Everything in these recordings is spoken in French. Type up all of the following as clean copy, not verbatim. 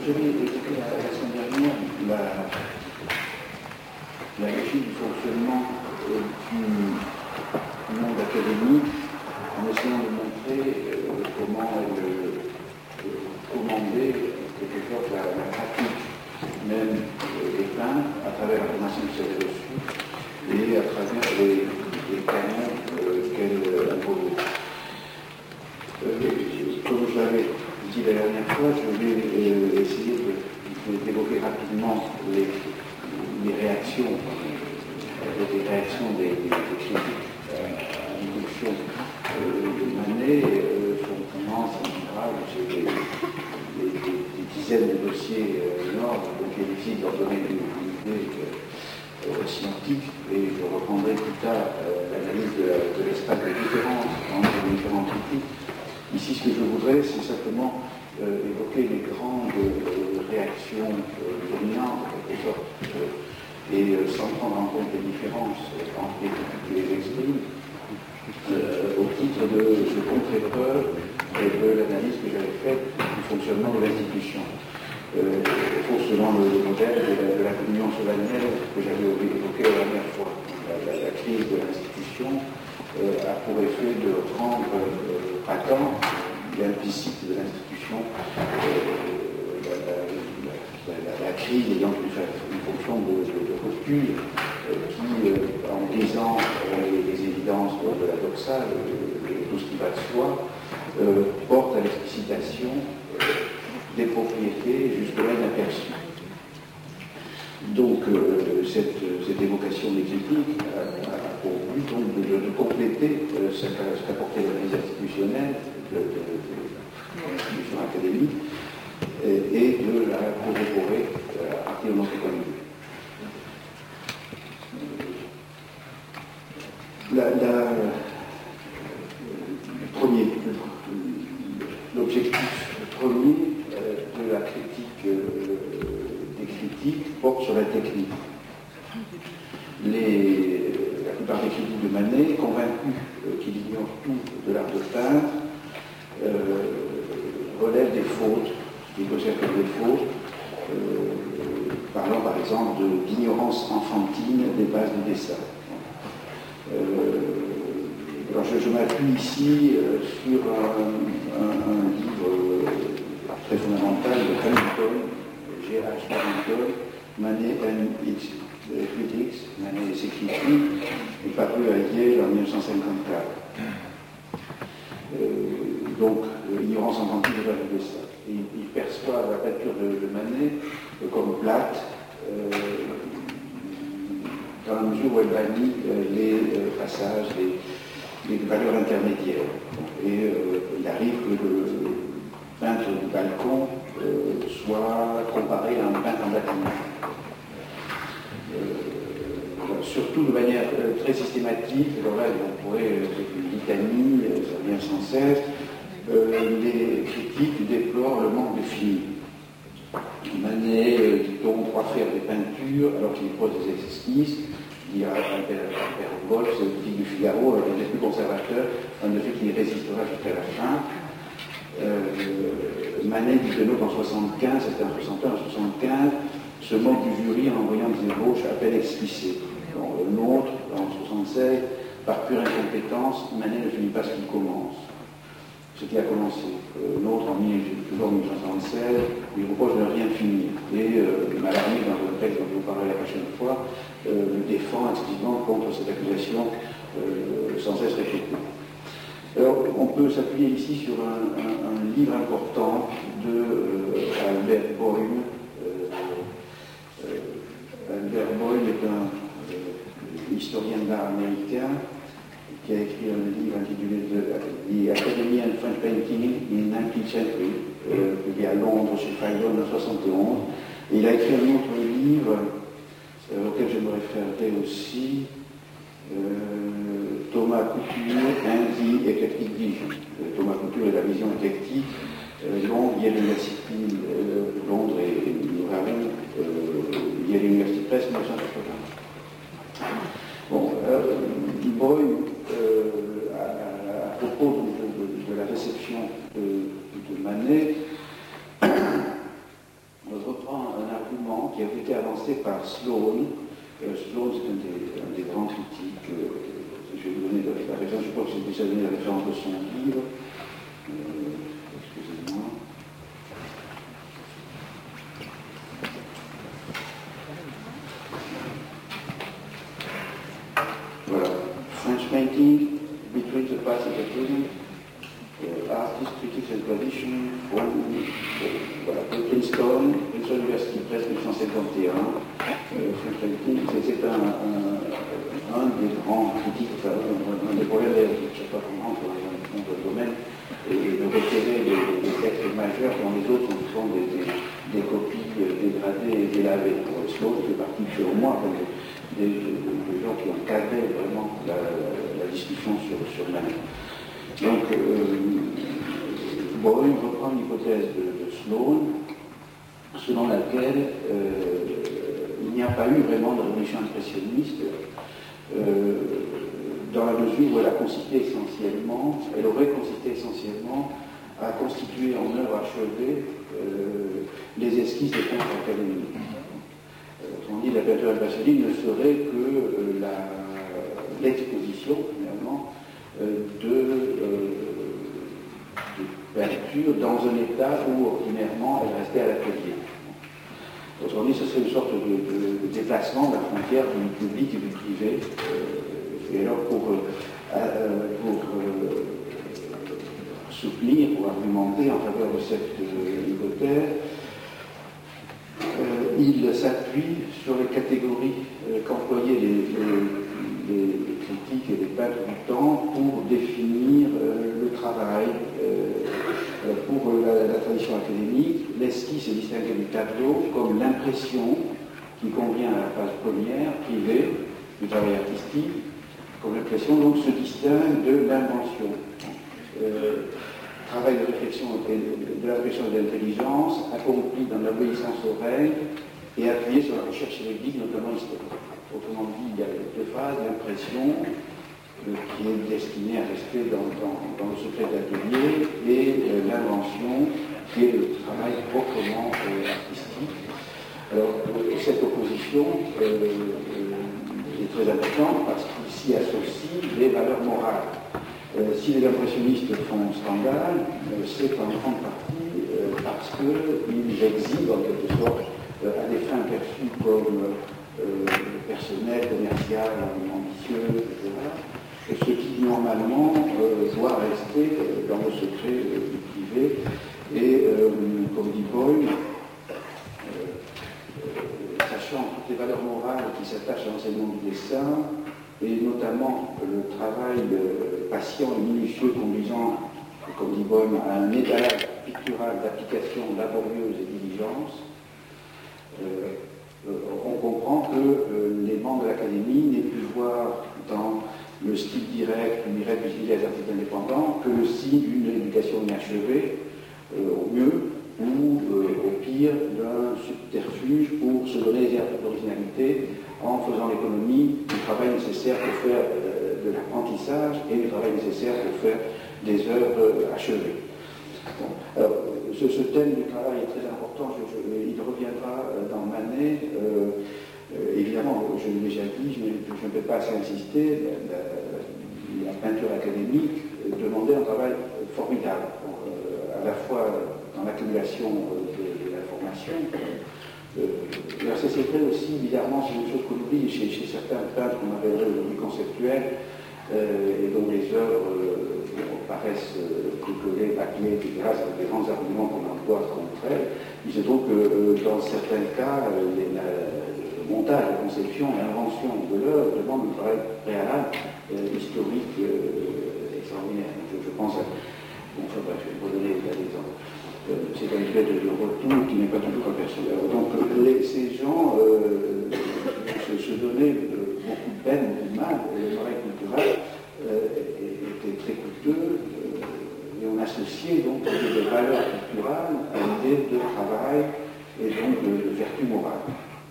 Je vais évoquer la semaine dernière la logique du fonctionnement du monde académique en essayant de montrer comment elle commandait quelque sorte la pratique même des peintres à travers la formation que j'avais reçue et à travers les canons qu'elle imposait. Comme je l'avais dit la dernière fois, je vais essayer d'évoquer rapidement les réactions, des critiques à l'introduction de Manet. Son immense, général, j'ai des dizaines de dossiers énormes, donc il est difficile d'en donner une idée scientifique, et je reprendrai plus tard l'analyse de l'espace de différence entre les différentes critiques. Ici, ce que je voudrais, c'est simplement évoquer les grandes réactions dominantes, en quelque sorte, et sans prendre en compte les différences entre les critiques qui les expriment, au titre de contre-épreuve de l'analyse que j'avais faite du fonctionnement de l'institution. Selon le modèle de la communion solennelle que j'avais évoqué la dernière fois, la crise de l'institution a pour effet de rendre patent l'implicite de l'institution, la crise ayant une fonction de recul qui, en disant les évidences de la doxa, tout ce qui va de soi, porte à l'explicitation des propriétés jusque-là inaperçues. Donc, cette évocation des critiques a pour but donc, de compléter ce qu'apportait l'analyse institutionnelle de l'institution académique et de la corroborer à partir de notre économie. L'objectif premier de la critique des critiques porte sur la technique. La plupart des critiques de Manet, convaincus qu'il ignore tout de l'art de peindre, relèvent des fautes, des considèrent comme des fautes, parlant par exemple d'ignorance enfantine des bases du dessin. Alors je m'appuie ici sur un livre très fondamental de Hamilton, G.H. Hamilton, Manet and its Critics, Manet et ses critiques, est paru à Yale en 1954. Donc, ignorance enfantine de la dessin. Il perçoit la peinture de Manet comme plate, dans la mesure où elle bannit les passages, les valeurs intermédiaires. Et il arrive que le peintre du balcon soit comparé à un peintre en bâtiment. Surtout de manière très systématique, alors là on pourrait, c'est une litanie, ça vient sans cesse, les critiques déplorent le manque de fini. Manet, dit-on, croit faire des peintures alors qu'il pose des esquisses. Il y a Albert Wolff, c'est le petit du Figaro, il est plus conservateur, un de ceux qui résistera jusqu'à la fin. Manet dit que l'autre en 75, c'était en 61, en 75, se moque du jury en envoyant des ébauches à peine esquissées. L'autre, en 76, par pure incompétence, Manet ne finit pas ce qu'il commence. Ce qui a commencé. L'autre, toujours en 1976, lui propose de ne rien finir. Et Mallarmé, dans le texte dont je vous parlerai la prochaine fois, le défend explicitement contre cette accusation sans cesse répétée. Alors, on peut s'appuyer ici sur un livre important de Albert Boyle. Albert Boyle est un historien d'art américain qui a écrit un livre intitulé The Academy and French Painting in 19th Century, publié à Londres chez Faidon en 1971. Et il a écrit un autre livre auquel je me référerai aussi, Thomas Couture and the Eclectic Vision. Thomas Couture et la vision éclectique, Londres, Yale University, Londres et New Haven, Yale University Press, 1980. Bon, Boyle, à propos de la réception de Manet, commencer par Sloan. Sloan, c'est un des grands critiques. Je vais vous donner la référence, je crois que j'ai déjà donné la référence de son livre. Excusez-moi. Voilà. French painting, between the past and the present, artist, critics and tradition, voilà, Princeton University Press 1951. French painting, c'est un des grands critiques, enfin, un des problèmes, je ne sais pas comment, dans le domaine, et de repérer des textes majeurs quand les autres sont des copies dégradées et délavées. Sloan fait partie, selon moi, des gens qui ont cadré vraiment la discussion sur Manet. Donc, Boyle reprend l'hypothèse de Sloan, selon laquelle il n'y a pas eu vraiment de révolution impressionniste, dans la mesure où elle aurait consisté essentiellement à constituer en œuvre achevée les esquisses des peintres académiques. Autrement dit, la peinture impressionniste ne serait que l'exposition, finalement, de peinture dans un état où, ordinairement, elle restait à l'atelier. Autrement dit, ce serait une sorte de déplacement de la frontière du public et du privé. Et alors, pour soutenir, pour argumenter en faveur de cette hypothèse, il s'appuie sur les catégories qu'employaient les critiques et les peintres du temps pour définir le travail. Pour la tradition académique, l'esquisse est distinguée du tableau comme l'impression qui convient à la phase première, privée, du travail artistique, comme l'impression donc se distingue de l'invention. Travail de réflexion de la réflexion et de l'intelligence, accompli dans l'obéissance aux règles et appuyé sur la recherche juridique, notamment historique. Autrement dit, il y a deux phases, l'impression, qui est destinée à rester dans le secret de l'atelier, et l'invention, qui est le travail proprement artistique. Alors, cette opposition est très importante parce qu'il s'y associe des valeurs morales. Si les impressionnistes font scandale, c'est en grande partie parce qu'ils exhibent en quelque sorte à des fins perçues comme personnelles, commerciales, ambitieuses, etc., ce qui normalement doit rester dans le secret du privé. Et comme dit Boyle, sachant toutes les valeurs morales qui s'attachent à l'enseignement du dessin, et notamment le travail patient et minutieux conduisant, comme dit Boyle, à un étalage pictural d'application laborieuse et diligence, on comprend que les membres de l'Académie n'aient pu voir dans le style direct, l'unirect du des artistes indépendants, que le signe d'une éducation inachevée, au mieux, ou au pire, d'un subterfuge pour se donner des airs d'originalité en faisant l'économie du travail nécessaire pour faire de l'apprentissage et du travail nécessaire pour faire des œuvres achevées. Bon. Alors, ce thème du travail est très important, il reviendra dans Manet. Évidemment, je l'ai déjà dit, je ne peux pas assez insister, la peinture académique demandait un travail formidable, à la fois dans l'accumulation de l'information. C'est vrai aussi, bizarrement, c'est une chose qu'on oublie chez certains peintres qu'on appellerait aujourd'hui conceptuels, et dont les œuvres paraissent bricolées, bâclées, etc., avec des grands arguments qu'on emploie contre elles. Il se trouve que dans certains cas, le montage, la conception, l'invention de l'œuvre demande un travail préalable, historique, extraordinaire. Je pense à... Bon, enfin bref, je vais vous donner l'exemple. C'est un effet de retour qui n'est pas toujours aperçu. Donc ces gens se donnaient beaucoup de peine, beaucoup de mal, et le travail culturel était très coûteux, et on associait donc des valeurs culturelles à l'idée de travail et donc de vertu morale.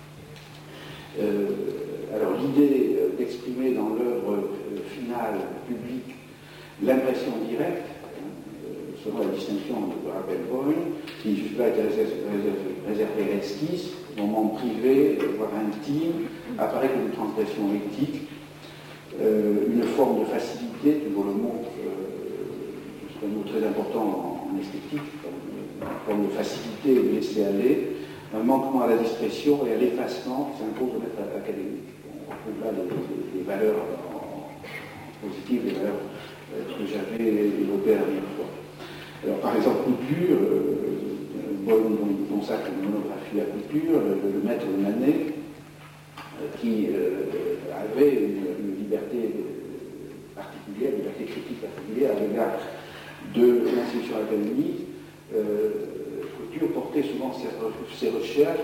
Alors l'idée d'exprimer dans l'œuvre finale publique l'impression directe, selon la distinction de rappel Boyle, qui jusque cela était réservé à l'esquisse, moment privé, voire intime, apparaît comme une transgression éthique, une forme de facilité, toujours le mot, c'est un mot très important en esthétique, une forme de facilité et de laisser aller, un manquement à la discrétion et à l'effacement qui s'impose au maître académique. On retrouve là les valeurs positives, les valeurs que j'avais évoquées la dernière fois. Alors, par exemple, Couture, Boyle consacre une monographie à Couture, le maître de Manet, qui avait une liberté particulière, une liberté critique particulière à l'égard de l'institution académique. Couture portait souvent ses recherches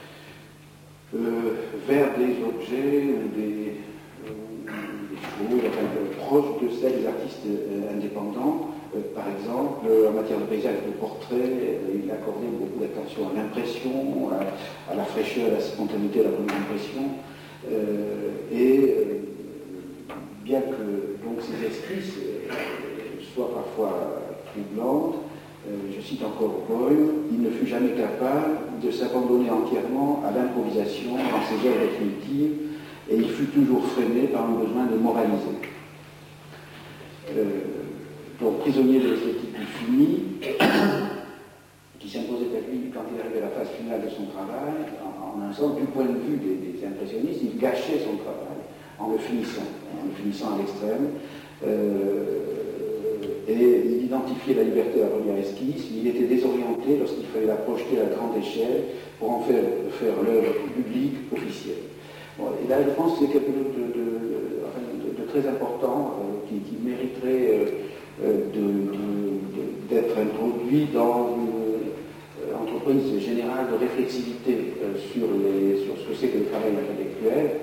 vers des objets ou des choses proches de celles des artistes indépendants. Par exemple, en matière de paysage et de portrait, il accordait beaucoup d'attention à l'impression, à la fraîcheur, à la spontanéité, à la première impression. Bien que donc, ces esquisses soient parfois troublantes, je cite encore Boyle, il ne fut jamais capable de s'abandonner entièrement à l'improvisation dans ses œuvres définitives, et il fut toujours freiné par un besoin de moraliser. Donc, prisonnier de l'esthétique du fini, qui s'imposait à lui quand il arrivait à la phase finale de son travail, en un sens, du point de vue des impressionnistes, il gâchait son travail en le finissant à l'extrême. Et il identifiait la liberté à la première esquisse, il était désorienté lorsqu'il fallait la projeter à grande échelle pour en faire l'œuvre publique, officielle. Bon, et là, je pense que c'est quelque chose de très important qui mériterait d'être introduit dans une entreprise générale de réflexivité sur ce que c'est que le travail intellectuel.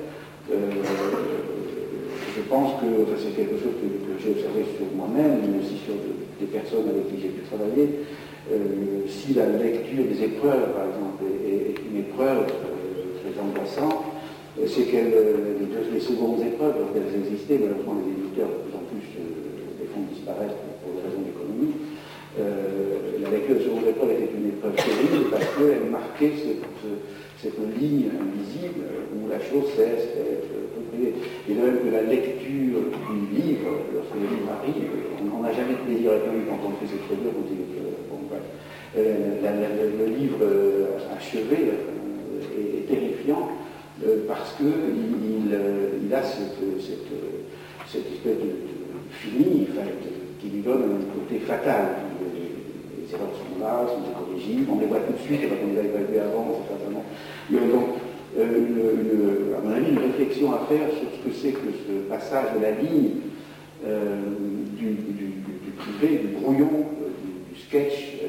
Je pense que c'est quelque chose que j'ai observé sur moi-même, mais aussi sur des personnes avec qui j'ai pu travailler. Si la lecture des épreuves, par exemple, est une épreuve très angoissante, c'est que les secondes épreuves, lorsqu'elles existaient, malheureusement les éditeurs de plus en plus les font disparaître pour des raisons économiques, la lecture de seconde épreuve était une épreuve terrible parce qu'elle marquait cette ligne invisible où la chose cesse d'être comprise. Et de même que la lecture du livre, lorsque le livre arrive, on n'a jamais de plaisir avec lui quand on fait cette lecture. Le livre achevé est terrifiant parce qu'il a cette espèce de fini, qui lui donne un côté fatal. Les erreurs sont là, sont incorrigibles, on les voit tout de suite, et quand on les a évaluées avant, c'est certainement. Il y a donc, à mon avis, une réflexion à faire sur ce que c'est que ce passage de la ligne du privé, du brouillon, du sketch,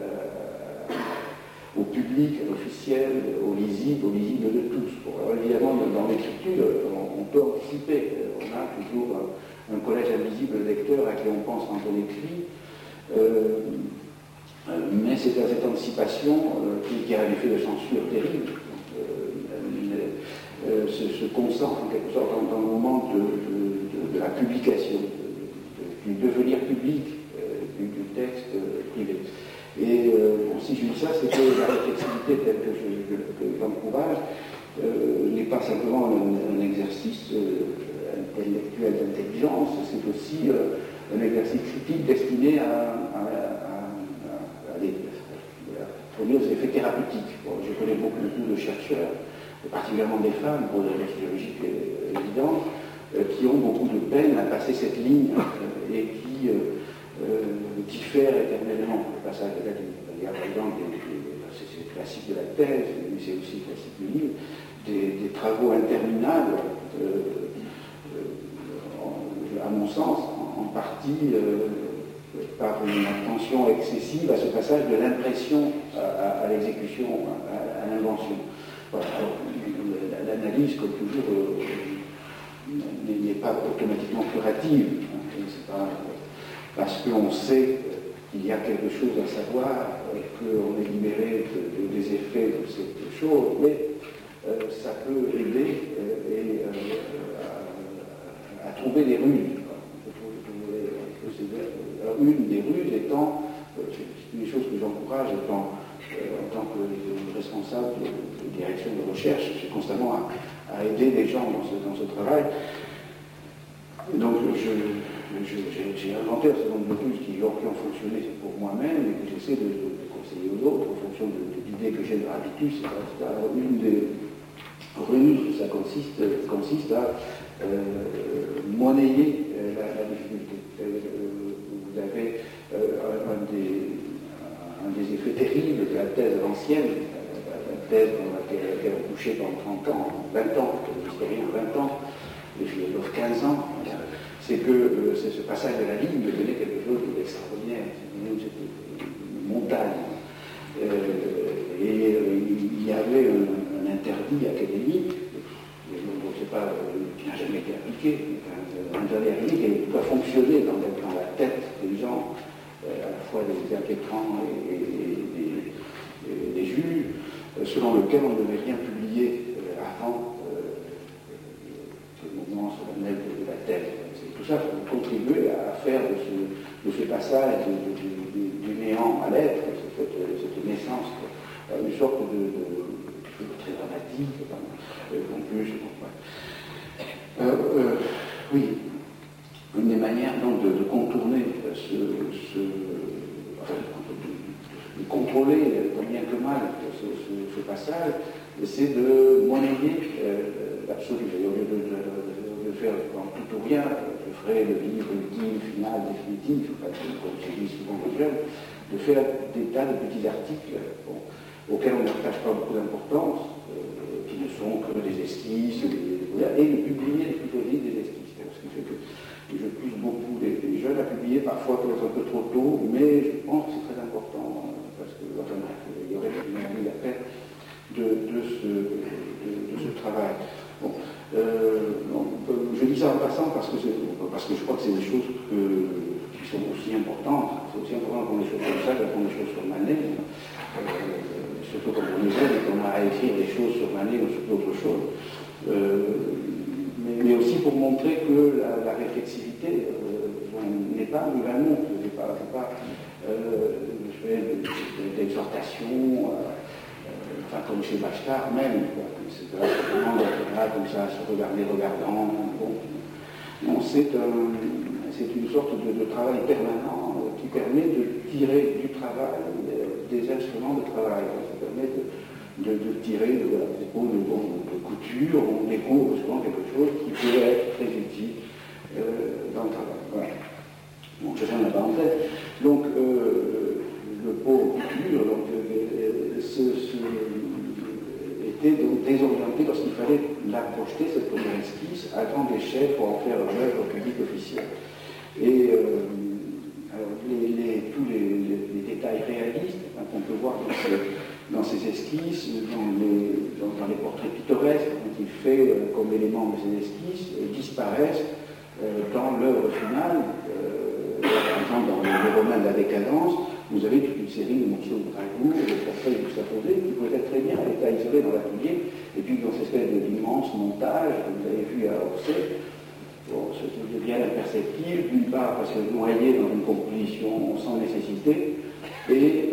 au public, à l'officiel, au lisible de tous. Bon, alors, évidemment, dans l'écriture, on peut anticiper. On a toujours un collège invisible de lecteurs à qui on pense quand on écrit. Mais c'est à cette anticipation qui a un effet de censure terrible, se concentre en quelque sorte dans le moment de la publication, du devenir public du texte privé. Et si je dis ça, c'est que la réflexivité telle que j'encourage n'est pas simplement un exercice intellectuel d'intelligence, c'est aussi un exercice critique destiné à produire des effets thérapeutiques. Bon, je connais beaucoup de chercheurs, particulièrement des femmes, pour des raisons physiologiques évidentes, qui ont beaucoup de peine à passer cette ligne et qui diffèrent éternellement le passage de la ligne. Il y a par exemple, c'est classique de la thèse, mais c'est aussi classique du livre, des travaux interminables, à mon sens, en partie par une attention excessive à ce passage de l'impression à l'exécution, à l'invention. Voilà. L'analyse, comme toujours, n'est pas automatiquement curative. C'est pas parce qu'on sait qu'il y a quelque chose à savoir, qu'on est libéré des effets de cette chose, mais ça peut aider à trouver des ruses. Une des ruses étant, c'est une des choses que j'encourage étant en tant que responsable de direction de recherche, j'ai constamment à aider les gens dans ce travail. Donc j'ai inventé un certain nombre de ruses qui ont fonctionné pour moi-même et que j'essaie de conseiller aux autres en fonction de l'idée que j'ai de habitus, etc. Une des ruses, ça consiste à monnayer la difficulté. Vous avez un des effets terribles de la thèse ancienne, la thèse dans laquelle on couchait pendant 30 ans, 20 ans, les historiens 20 ans, les philosophes 15 ans, c'est que ce passage de la ligne devenait quelque chose d'extraordinaire, une montagne. Il y avait un interdit académique, qui n'a jamais été appliqué, un interdit académique qui doit fonctionner dans la tête des gens, à la fois des impétrants et des juges, selon lequel on ne devait rien publier avant le moment solennel de la thèse. Tout ça pour contribuer à faire de ce passage du néant à l'être, cette naissance, une sorte de très dramatique, en plus. Oui, une des manières donc de contourner de contrôler tant bien que mal ce passage, c'est de monnayer l'absolu. Au lieu de faire en tout ou rien, je ferai le livre ultime, final, définitif, comme j'ai dit souvent aux jeunes, de faire des tas de petits articles auxquels on ne partage pas beaucoup d'importance, qui ne sont que des esquisses, et de publier plutôt vite des esquisses. Ce qui fait que je pousse beaucoup les jeunes à publier, parfois peut-être un peu trop tôt, mais je pense que c'est très important, parce que il y aurait une affaire de ce travail. Bon, je dis ça en passant parce que je crois que c'est des choses qui sont aussi importantes. C'est aussi important qu'on les choses comme ça, qu'on les choses sur Manet, surtout quand on est jeune et qu'on a à écrire des choses sur Manet ou sur d'autres choses. Mais aussi pour montrer que la réflexivité n'est pas de la montre, n'est pas d'exhortation, enfin comme chez Bachelard même, c'est vraiment d'être là comme ça, se regarder regardant. Bon. Non, c'est une sorte de travail permanent qui permet de tirer du travail des instruments de travail. Ça permet de tirer des épaules de couture, on découvre souvent quelque chose qui peut être très utile dans le travail. Voilà. Bon, je ferme la parenthèse. Donc, le pot couture était donc désorienté lorsqu'il fallait la projeter, cette première esquisse, à grande échelle pour en faire une œuvre publique officielle. Et alors, tous les détails réalistes qu'on peut voir dans ces esquisses, dans les portraits pittoresques qu'il fait comme élément de ces esquisses, disparaissent dans l'œuvre finale. Par exemple, dans les romans de la décadence, vous avez toute une série de morceaux de Dragout, de portraits juxtaposés, qui peuvent être très bien à l'état isolé dans l'atelier, et puis dans cette espèce d'immense montage que vous avez vu à Orsay, bon, ce qui devient imperceptible, d'une part parce que noyé dans une composition sans nécessité, et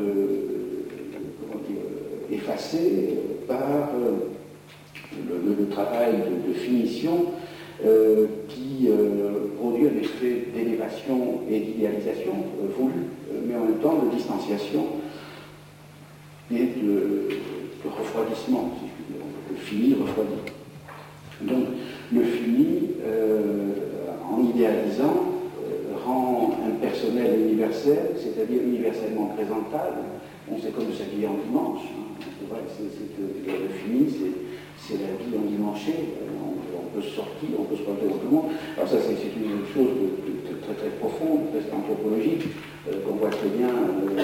effacé par le travail de finition qui produit un effet d'élévation et d'idéalisation voulu, mais en même temps de distanciation et de refroidissement, si je puis dire. Le fini refroidi. Donc le fini, en idéalisant, rend impersonnel et universel, c'est-à-dire universellement présentable. On sait comme s'habiller en dimanche. C'est vrai que le fini, c'est la vie endimanchée. On peut se sortir, on peut se porter autrement. Alors ça, c'est une chose de très très profonde, presque anthropologique, qu'on voit très bien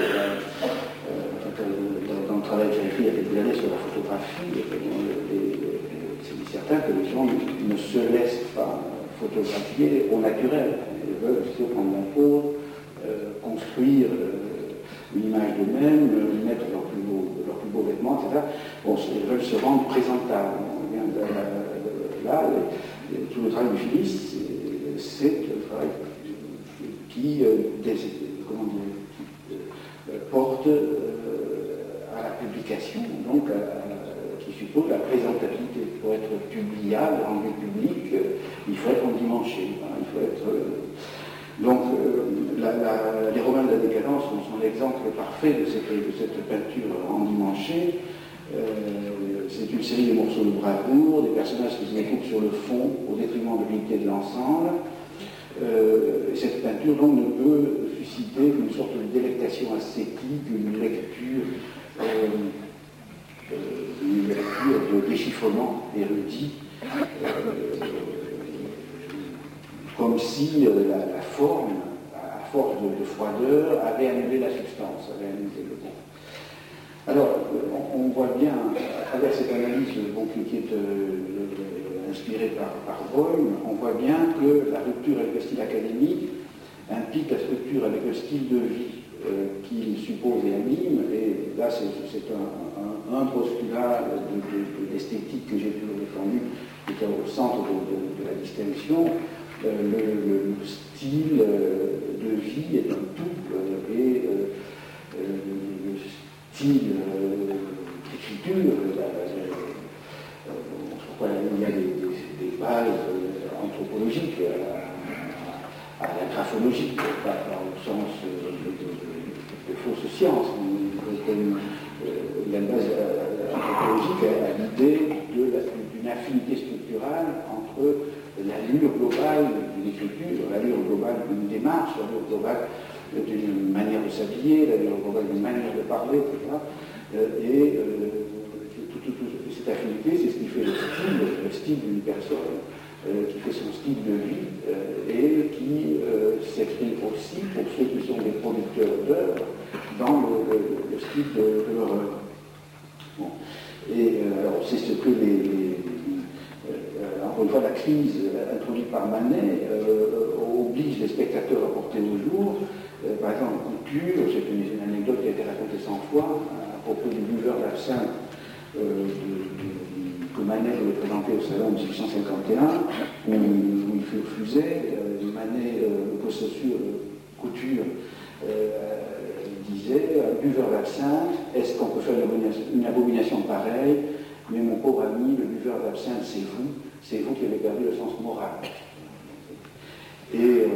dans le travail que j'ai fait il y a quelques années sur la photographie. C'est certain que les gens ne se laissent pas photographier au naturel. Ils veulent se prendre la pose, construire une image d'eux-mêmes, mettre leurs plus beaux vêtements, etc. Bon, ils veulent se rendre présentables. Là, tout le travail du filiste, c'est le travail qui porte donc qui suppose la présentabilité. Pour être publiable en lieu public, il faut être endimanché. Hein, il faut être, les Romains de la Décadence sont l'exemple parfait de cette peinture endimanchée. C'est une série de morceaux de bravoure, des personnages qui se découpent sur le fond au détriment de l'unité de l'ensemble. Cette peinture donc ne peut susciter une sorte de délectation ascétique, une lecture de déchiffrement érudit, comme si la forme, à force de froideur, avait annulé la substance, avait annulé le bon. Alors, on voit bien, à travers cette analyse qui est inspirée par Boym, on voit bien que la rupture avec le style académique implique la structure avec le style de vie qu'il suppose et anime, et là c'est un postulat d'esthétique que j'ai toujours défendu, qui est au centre de la distinction. Le style de vie est un tout, et le style d'écriture, il y a des bases anthropologiques à la graphologie, pas au sens de fausses sciences, il y a une base anthropologique à l'idée d'une affinité structurale entre l'allure globale d'une écriture, l'allure globale d'une démarche, l'allure globale d'une manière de s'habiller, l'allure globale d'une manière de parler, etc. Et cette affinité, c'est ce qui fait le style d'une personne, qui fait son style de vie, et qui s'exprime aussi pour ceux qui sont des producteurs d'œuvres dans le style de leur œuvre. Bon. Et alors, c'est ce que encore une fois, la crise introduite par Manet oblige les spectateurs à porter au jour. Par exemple, Couture, c'est une anecdote qui a été racontée 100 fois à propos du buveur d'absinthe que Manet avait présenté au salon en 1851, où il fut refusé. Manet, le possesseur Couture, disait « Buveur d'absinthe, est-ce qu'on peut faire une abomination pareille? Mais mon pauvre ami, le buveur d'absinthe, c'est vous qui avez perdu le sens moral. » Et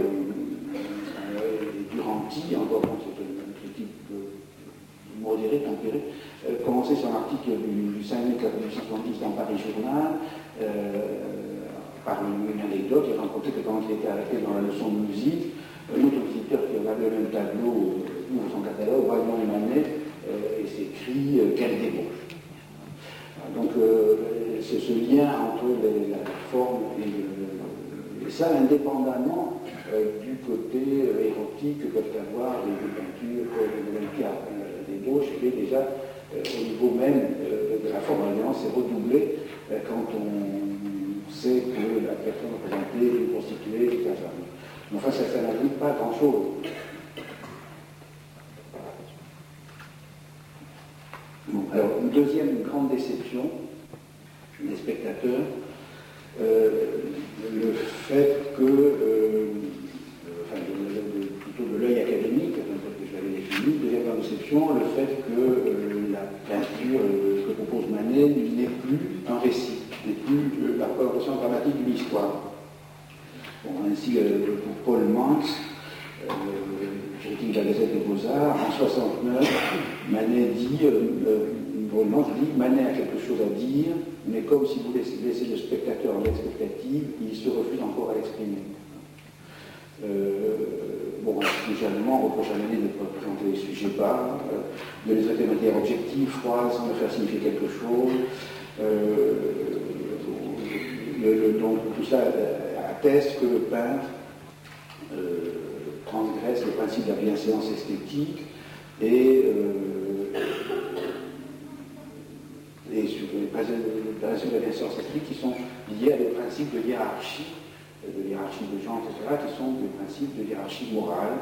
Duranty, encore c'est une critique modérée, tempérée, commençait son article du 5 mai 1870 dans Paris Journal par une anecdote. Il racontait que quand il était arrêté dans la leçon de musique, un autre visiteur qui regardait le même tableau ouvre son catalogue, voyant Manet et s'écrie « Quelle débauche !» Donc c'est ce lien entre la forme et ça, indépendamment du côté érotique que peuvent avoir les peintures de l'Olympiade. La débauche est déjà au niveau même de la forme. Évidemment, c'est redoublé quand on sait que la personne représentée est constituée, etc. Mais enfin, ça n'ajoute pas grand-chose. Bon, alors, une deuxième grande déception des spectateurs, le fait que, plutôt de l'œil académique, que je l'avais défini, deuxième grande déception, le fait que la peinture que propose Manet n'est plus un récit, n'est plus la représentation dramatique d'une histoire. Bon, ainsi, pour Paul Mans, critique de la Gazette des Beaux-Arts, en 1969, Manet dit, Manet a quelque chose à dire, mais comme si vous laissez le spectateur en expectative, il se refuse encore à l'exprimer. Plus généralement, on reproche à Manet de présenter les sujets bas, de les traiter de manière objective, froide, sans leur faire signifier quelque chose. Donc tout ça atteste que le peintre transgresse le principe de la bienséance esthétique et sur les principes de la bienséance esthétique qui sont liés à des principes de hiérarchie de genre, etc., qui sont des principes de hiérarchie morale.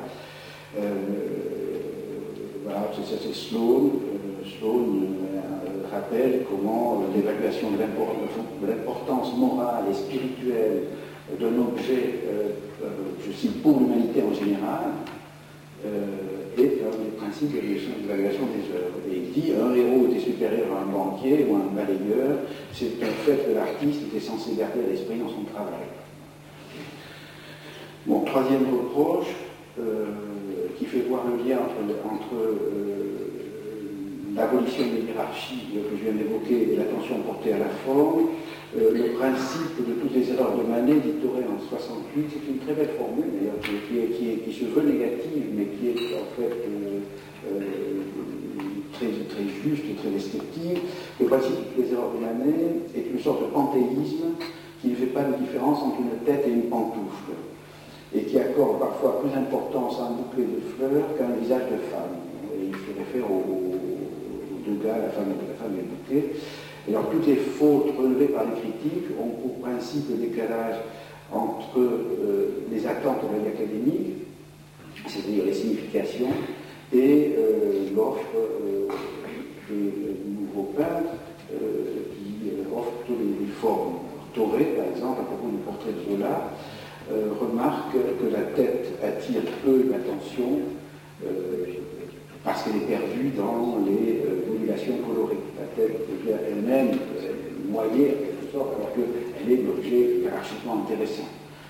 Voilà, c'est Sloane. Sloane rappelle comment l'évaluation de l'importance morale et spirituelle d'un objet, je cite, pour l'humanité en général, est un des principes de l'évaluation des œuvres. Et il dit un héros était supérieur à un banquier ou à un balayeur, c'est un fait que l'artiste était censé garder à l'esprit dans son travail. Bon, troisième reproche, qui fait voir le lien entre l'abolition des hiérarchies que je viens d'évoquer et l'attention portée à la forme. Le principe de toutes les erreurs de Manet, dictoré en 68, c'est une très belle formule d'ailleurs, qui se veut négative, mais qui est en fait très juste, très esthétique. Le principe de toutes les erreurs de Manet est une sorte de panthéisme qui ne fait pas de différence entre une tête et une pantoufle, et qui accorde parfois plus d'importance à un bouquet de fleurs qu'à un visage de femme. Et il se réfère aux deux gars, la femme et le bouquet. Et alors, toutes les fautes relevées par les critiques ont pour principe le décalage entre les attentes de la vie académique, c'est-à-dire les significations, et l'offre des nouveaux peintres qui offrent toutes les formes. Thoré, par exemple, à propos du portrait de Zola, remarque que la tête attire peu l'attention parce qu'elle est perdue dans les modulations colorées. La tête devient elle-même noyée en quelque sorte, alors qu'elle est l'objet hiérarchiquement intéressant.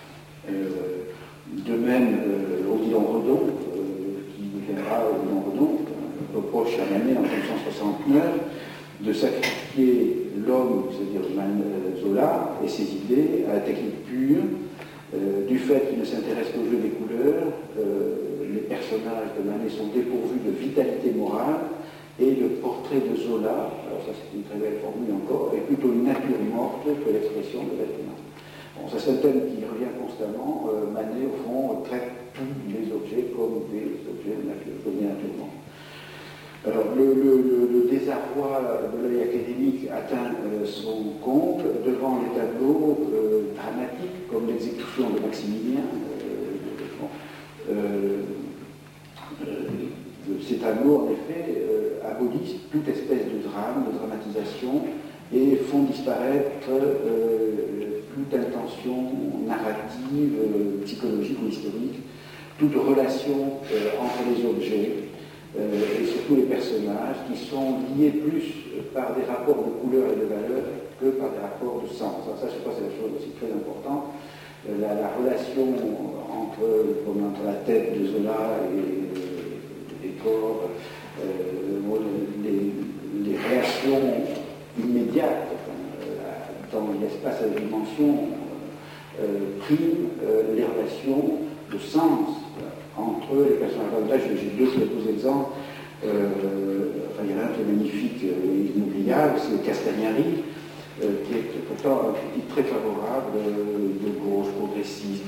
De même, Odilon Redon, qui viendra Odilon Redon, reproche à Manet en 1969 de sacrifier l'homme, c'est-à-dire Zola, et ses idées à la technique pure, du fait qu'il ne s'intéresse qu'au jeu des couleurs. Les personnages de Manet sont dépourvus de vitalité morale, et le portrait de Zola, alors ça c'est une très belle formule encore, est plutôt une nature morte que l'expression de l'être humain. Bon, ça c'est un thème qui revient constamment. Manet, au fond, traite tous les objets comme des objets de nature, comme des natures mortes. Alors, le désarroi de l'œil académique atteint son comble devant les tableaux dramatiques, comme l'exécution de Maximilien. Ces tableaux, en effet, abolissent toute espèce de drame, de dramatisation, et font disparaître toute intention narrative, psychologique ou historique, toute relation entre les objets, et surtout les personnages, qui sont liés plus par des rapports de couleur et de valeur que par des rapports de sens. Alors ça, je crois que c'est la chose aussi très importante. La relation entre la tête de Zola et les corps, les relations immédiates dans l'espace à la dimension priment les relations de sens entre les personnages. Là, j'ai deux exemples. Il y en a un qui est magnifique et inoubliable, c'est Castagnari, qui est pourtant un critique très favorable de gauche, progressiste,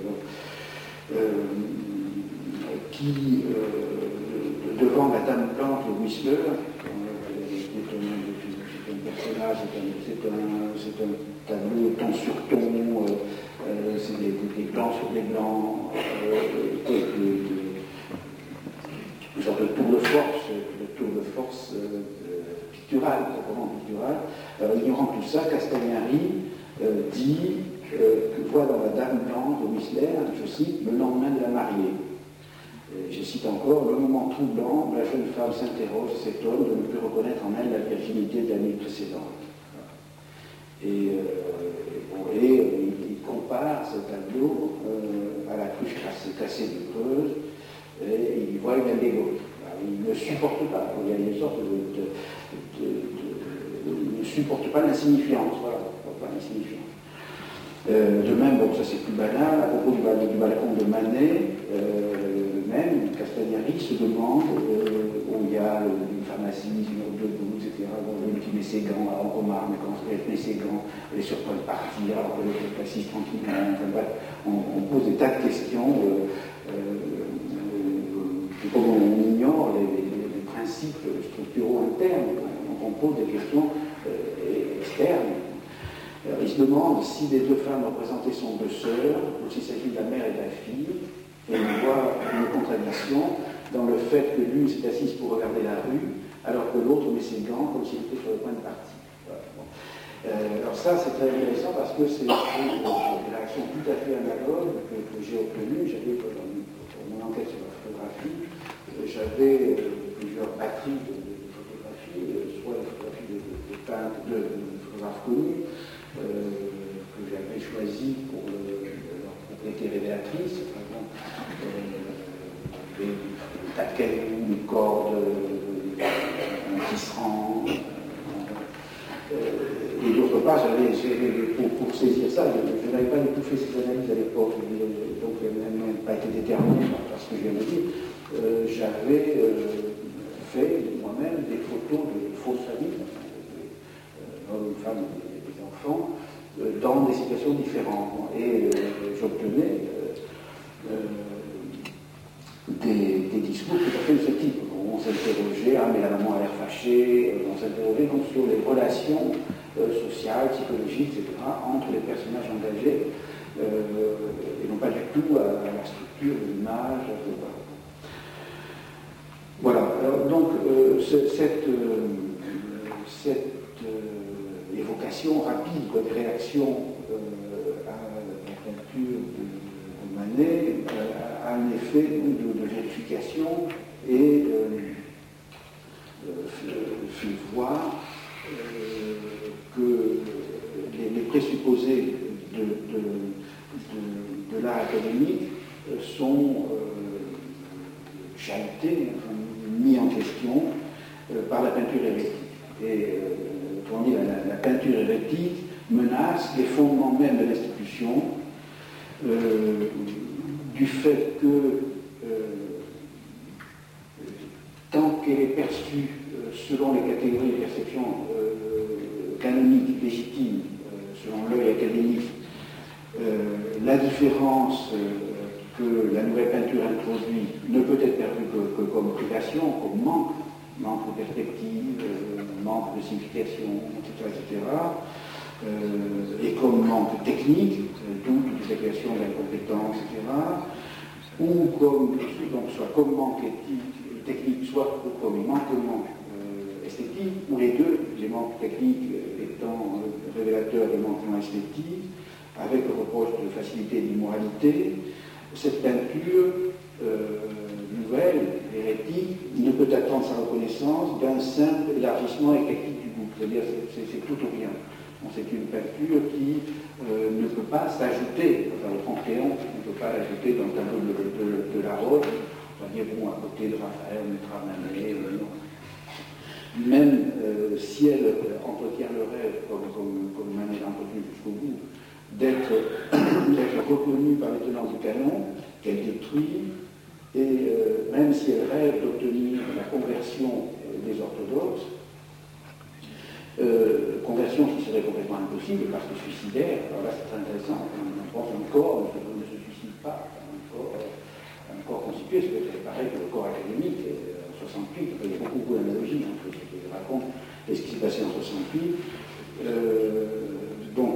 qui, devant la Dame Blanche de Whistler, c'est un personnage, c'est un tableau ton sur ton, c'est des blancs sur des blancs, une sorte de tour de force pictural, proprement pictural. Ignorant tout ça, Castagnari voit dans la Dame Blanche de Whistler, je cite, le lendemain de la mariée. Je cite encore, le moment troublant, la jeune femme s'interroge, s'étonne de ne plus reconnaître en elle la virginité de l'année précédente. Et il compare ce tableau à la cruche cassée de Creuse, et il voit une allégorie. Il ne supporte pas, il y a une sorte il ne supporte pas l'insignifiance, voilà, pas l'insignifiance. De même, bon, ça c'est plus banal, à propos du balcon de Manet, même Castagnari se demande où il y a une femme assise, une robe debout, etc. Bon, l'une qui met ses gants, alors on remarque, mais quand elle met ses gants, elle est sur le point de partir, alors qu'elle est assise tranquillement. Enfin, bref, on pose des tas de questions. Comme on ignore les principes structuraux internes, donc on pose des questions externes. Alors, il se demande si les deux femmes représentées sont deux sœurs, ou s'il s'agit de la mère et de la fille, et on voit une contradiction dans le fait que l'une s'est assise pour regarder la rue, alors que l'autre met ses gants comme s'il était sur le point de partir. Voilà. Bon. Alors ça, c'est très intéressant parce que c'est une réaction tout à fait analogue que j'ai obtenue. J'avais, pour mon enquête sur la photographie, j'avais plusieurs batteries de photographies, soit des photographies de peintres, de photographes connus, que j'avais choisi pour leur propriété révélatrice, par exemple des taquets, une corde, un tisserand. Et d'autre part, pour saisir ça, je n'avais pas du tout fait ces analyses à l'époque, donc elles n'ont pas été déterminées par ce que je viens de dire. J'avais fait moi-même des photos de fausses familles, hommes, femmes et des enfants, dans des situations différentes. Et j'obtenais des discours tout à fait de ce type. On s'interrogeait, mais la maman a l'air fâchée, on s'interrogeait donc sur les relations sociales, psychologiques, etc., entre les personnages engagés, et non pas du tout à la structure de l'image, etc. Voilà, alors, donc cette évocation rapide de réaction à la peinture de Manet a un effet de vérification et fait voir que les présupposés de l'art académique sont chahutés, enfin, mis en question par la peinture hérétique. Et autrement dit, la peinture hérétique menace les fondements même de l'institution, du fait que tant qu'elle est perçue selon les catégories de perception canoniques légitimes, selon l'œil académique, la différence que la nouvelle peinture introduit ne peut être perçue que comme privation, comme manque de perspective, manque de signification, etc., et comme manque technique, d'où toute l'évaluation de la compétence, etc., ou comme, donc, soit comme manque technique, soit comme manquement esthétique, ou les deux, les manques techniques étant révélateurs de manquements esthétiques, avec le reproche de facilité et d'immoralité. Cette peinture nouvelle, hérétique, ne peut attendre sa reconnaissance d'un simple élargissement éclectique du goût. C'est-à-dire c'est tout ou rien. C'est une peinture qui ne peut pas s'ajouter dans le Panthéon, on ne peut pas l'ajouter dans le tableau de la Rose. On va dire, bon, à côté de Raphaël, on mettra Manet, non. Même si elle entretient le rêve, comme Manet l'a entretenu jusqu'au bout, d'être reconnue par les tenants du canon, qu'elle détruit, et même si elle rêve d'obtenir la conversion des orthodoxes, conversion qui serait complètement impossible parce que suicidaire, alors là c'est très intéressant, on pense qu'un corps ne se suicide pas, un corps constitué, c'est pareil que le corps académique, en 68, il y a beaucoup d'analogies entre ce qu'il raconte et ce qui s'est passé en 68. Donc,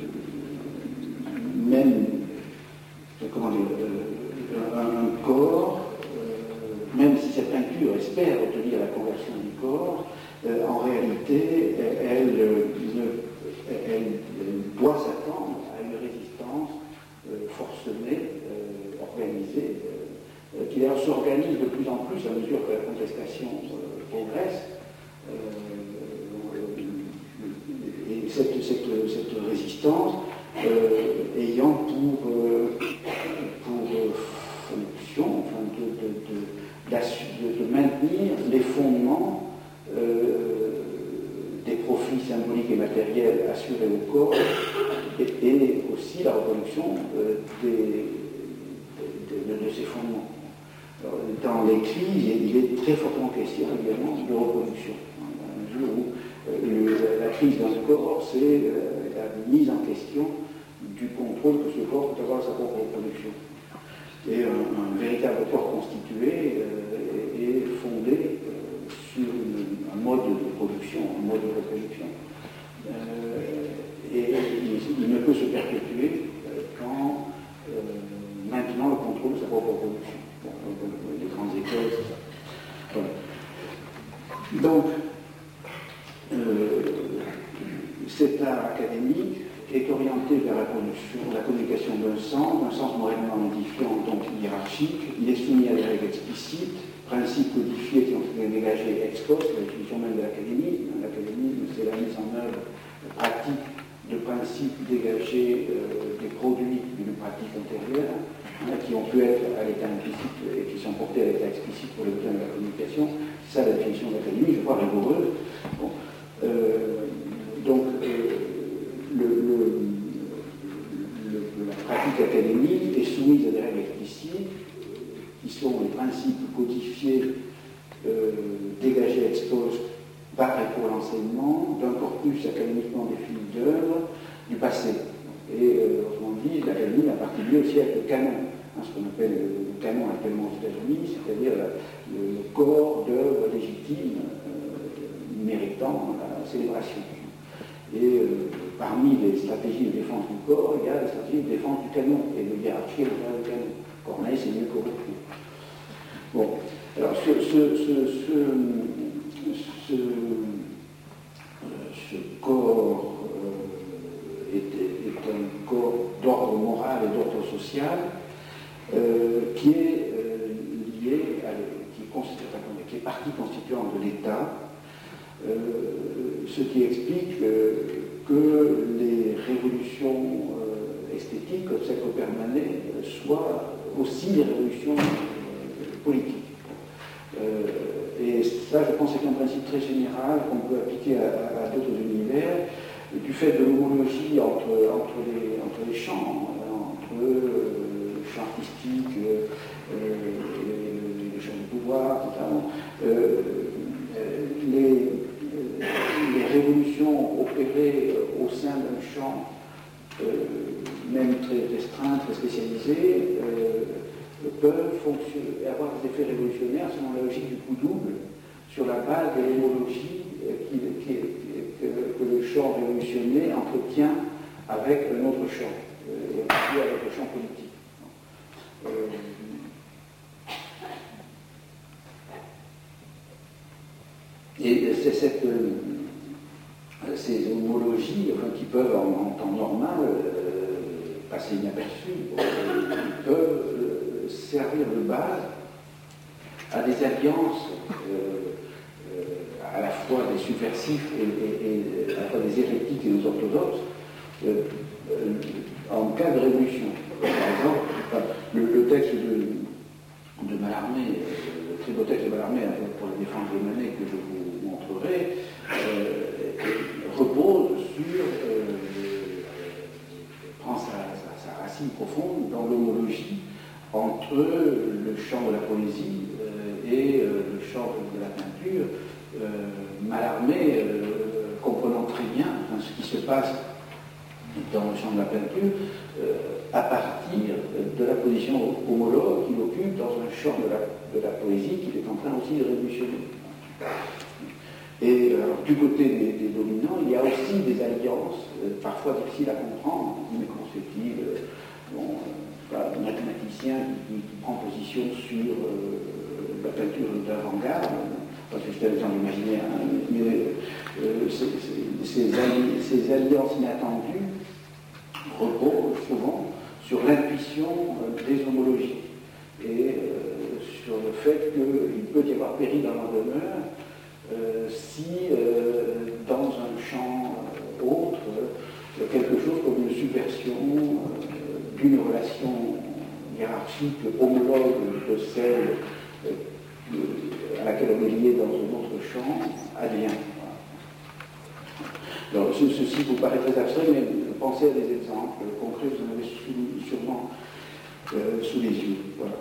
même, comment dire, un corps, même si cette peinture espère obtenir la conversion du corps, en réalité, elle doit s'attendre à une résistance forcenée, organisée, qui d'ailleurs s'organise de plus en plus à mesure que la contestation progresse. Et cette résistance ayant pour fonction de maintenir les fondements des profits symboliques et matériels assurés au corps et aussi la reproduction de ces fondements. Alors, dans l'écrit, il est très fortement question évidemment de reproduction. Un jour où la crise d'un corps, c'est la mise en question du contrôle que ce corps peut avoir de sa propre reproduction. Et un véritable corps constitué est fondé sur un mode de production, un mode de reproduction. Et il ne peut se perpétuer qu'en maintenant le contrôle de sa propre reproduction. Bon, les grandes écoles, c'est ça. Voilà. Donc, cet art académique est orienté vers la communication d'un sens moralement modifiant, donc hiérarchique. Il est soumis à des règles explicites, principes codifiés qui ont été dégagés ex post, la définition même de l'académie. L'académie, c'est la mise en œuvre pratique de principes dégagés des produits d'une pratique antérieure, qui ont pu être à l'état implicite et qui sont portés à l'état explicite pour le besoin de la communication. C'est ça la définition de l'académie, je crois rigoureuse. Bon. La pratique académique est soumise à des règles explicites qui sont les principes codifiés, dégagés ex post par et pour l'enseignement d'un corpus académiquement défini d'œuvres du passé. Et autrement dit, l'académie a particulier aussi avec le canon, ce qu'on appelle le canon actuellement aux États-Unis, c'est-à-dire le corps d'œuvres légitimes méritant la célébration. Et parmi les stratégies de défense du corps, il y a la stratégie de défense du canon et de hiérarchie à l'intérieur du canon. Corneille, c'est mieux qu'Aurepied. Bon, alors ce corps est un corps d'ordre moral et d'ordre social qui est lié qui est partie constituante de l'État, ce qui explique que les révolutions esthétiques, comme celle qu'Oppermanet, soient aussi des révolutions politiques. Et ça, je pense, c'est un principe très général qu'on peut appliquer à d'autres univers, du fait de l'homologie entre les champs, entre le champ artistique, le champ du pouvoir, notamment. Les révolutions opérées au sein d'un champ, même très restreint, très spécialisé, peuvent avoir des effets révolutionnaires selon la logique du coup double, sur la base de l'homologie que le champ révolutionné entretient avec un autre champ, et avec le champ politique. Et c'est ces homologies, qui peuvent en temps normal passer inaperçues, peuvent servir de base à des alliances à la fois des subversifs et à la fois des hérétiques et des orthodoxes en cas de révolution. Par exemple, le texte de Mallarmé, le très beau texte de Mallarmé pour la défense de Manet que je vous montrerai, repose sur, prend sa racine profonde dans l'homologie entre le champ de la poésie et le champ de la peinture. Mallarmé, comprenant très bien ce qui se passe dans le champ de la peinture, à partir de la position homologue qu'il occupe dans un champ de la poésie qu'il est en train aussi de révolutionner. Et alors, du côté des dominants, il y a aussi des alliances, parfois difficiles à comprendre, mais conceptibles. Un mathématicien qui prend position sur la peinture d'avant-garde, parce que je t'avais imaginé, mais ces alliances inattendues reposent souvent sur l'intuition des homologies et sur le fait qu'il peut y avoir péril dans leur demeure si dans un champ autre, quelque chose comme une subversion d'une relation hiérarchique homologue de celle à laquelle on est lié dans un autre champ advient. Alors, ceci vous paraît très abstrait, mais pensez à des exemples concrets, vous en avez sûrement sous les yeux. Voilà.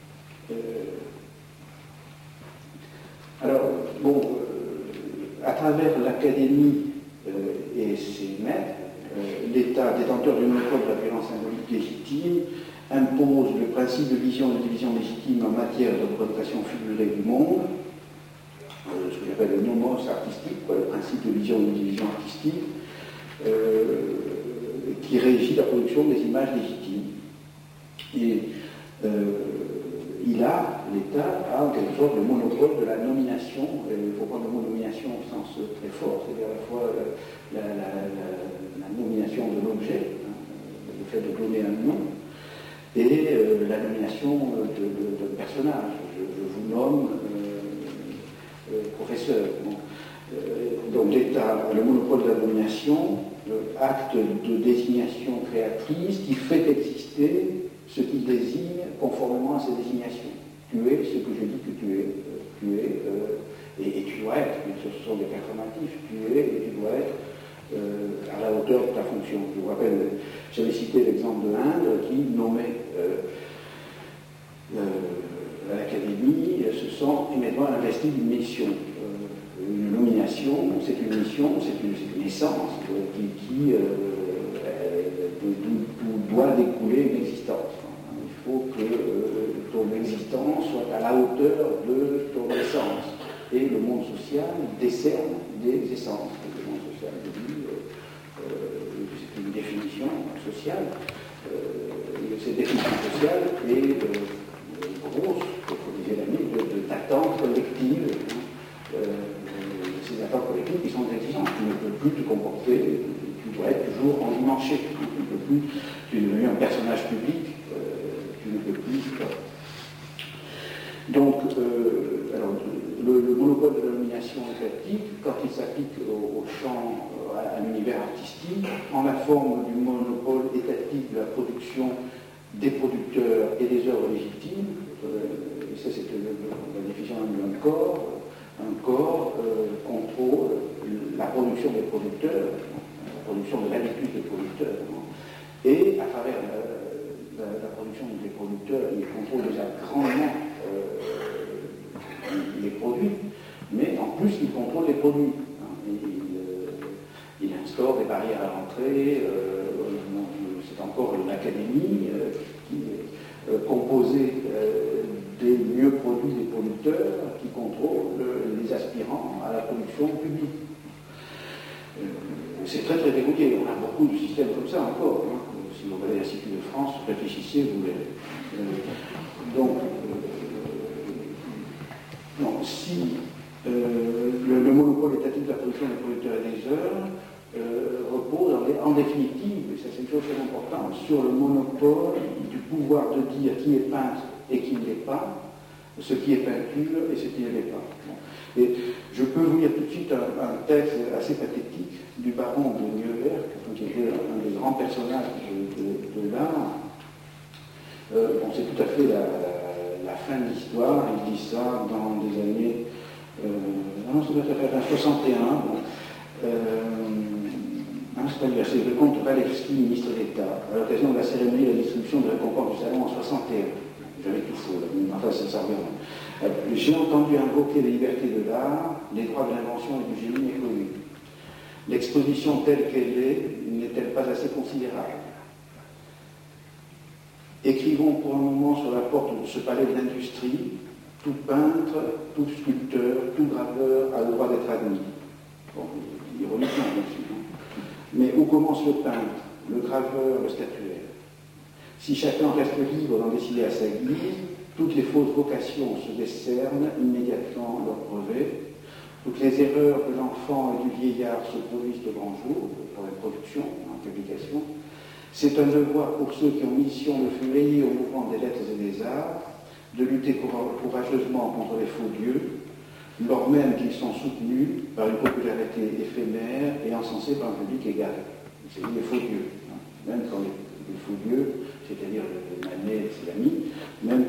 Alors, à travers l'académie et ses maîtres, l'État, détenteur du monopole de la violence symbolique légitime, impose le principe de vision et de division légitime en matière de représentation figurée du monde, ce que j'appelle le nomos artistique, le principe de vision et de division artistique, qui régit la production des images légitimes. Et l'État a en quelque sorte le monopole de la nomination, il faut prendre le mot nomination au sens sens très fort, c'est-à-dire à la fois la nomination de l'objet, hein, le fait de donner un nom, et la nomination de personnage. Je vous nomme professeur. Bon. Donc l'État, le monopole de la nomination, acte de désignation créatrice qui fait exister ce qu'il désigne conformément à ces désignations. Tu es ce que je dis que tu es, et tu dois être, bien sûr ce sont des affirmatifs, tu es et tu dois être à la hauteur de ta fonction. Je vous rappelle, j'avais cité l'exemple de l'Inde qui nommait à l'Académie, se sent immédiatement investi d'une mission. Une nomination, c'est une mission, c'est une essence qui doit découler une existence. Il faut que ton existence soit à la hauteur de ton essence. Et le monde social décerne des essences. Le monde social, c'est une définition sociale. Cette définition sociale est grosse, il faut dire d'attentes collectives. Ces attentes collectives qui sont exigeantes. Tu ne peux plus te comporter, tu dois être toujours endimanché. Tu es devenu un personnage public, tu ne peux plus. Donc, alors, le monopole de la nomination étatique, quand il s'applique au champ, à l'univers artistique, en la forme du monopole étatique de la production des producteurs et des œuvres légitimes, et ça c'est la définition d'un corps. Un corps contrôle la production des producteurs, la production de l'habitude des producteurs, et à travers la production des producteurs, il contrôle déjà grandement les produits, mais en plus il contrôle les produits. Il instaure des barrières à l'entrée, c'est encore une académie qui est composée des mieux produits des producteurs qui contrôlent les aspirants à la production publique. C'est très très dérouillé, on a beaucoup de systèmes comme ça encore. Hein. Si vous regardez l'Institut de France, réfléchissez, vous verrez. Donc, si le monopole étatique de la production des producteurs et des œuvres repose en définitive, et ça c'est une chose très importante, sur le monopole du pouvoir de dire qui est peintre et qui ne l'est pas, ce qui est peinture et ce qui ne l'est pas. Et je peux vous lire tout de suite un texte assez pathétique du baron de Neuwerk, qui était un des grands personnages de l'art. C'est tout à fait la fin de l'histoire, il dit ça dans des années... ça doit être en 61. C'est le comte Walewski, ministre d'État, à l'occasion de la cérémonie de la distribution de récompense du salon en 61. J'avais tout faux, là, mais enfin ça revient. J'ai entendu invoquer les libertés de l'art, les droits de l'invention et du génie économique. L'exposition telle qu'elle est n'est-elle pas assez considérable? Écrivons pour un moment sur la porte de ce palais de l'industrie, tout peintre, tout sculpteur, tout graveur a le droit d'être admis. Bon, ironiquement, bien sûr. Mais où commence le peintre, le graveur, le statuaire? Si chacun reste libre d'en décider à sa guise, toutes les fausses vocations se décernent immédiatement leur brevet. Toutes les erreurs de l'enfant et du vieillard se produisent de grands jours, pour la production, en publication. C'est un devoir pour ceux qui ont mission de se veiller au mouvement des lettres et des arts, de lutter courageusement contre les faux dieux, lors même qu'ils sont soutenus par une popularité éphémère et encensés par un public égal. C'est les faux dieux. Même quand les faux dieux, c'est-à-dire Manet et ses amis, même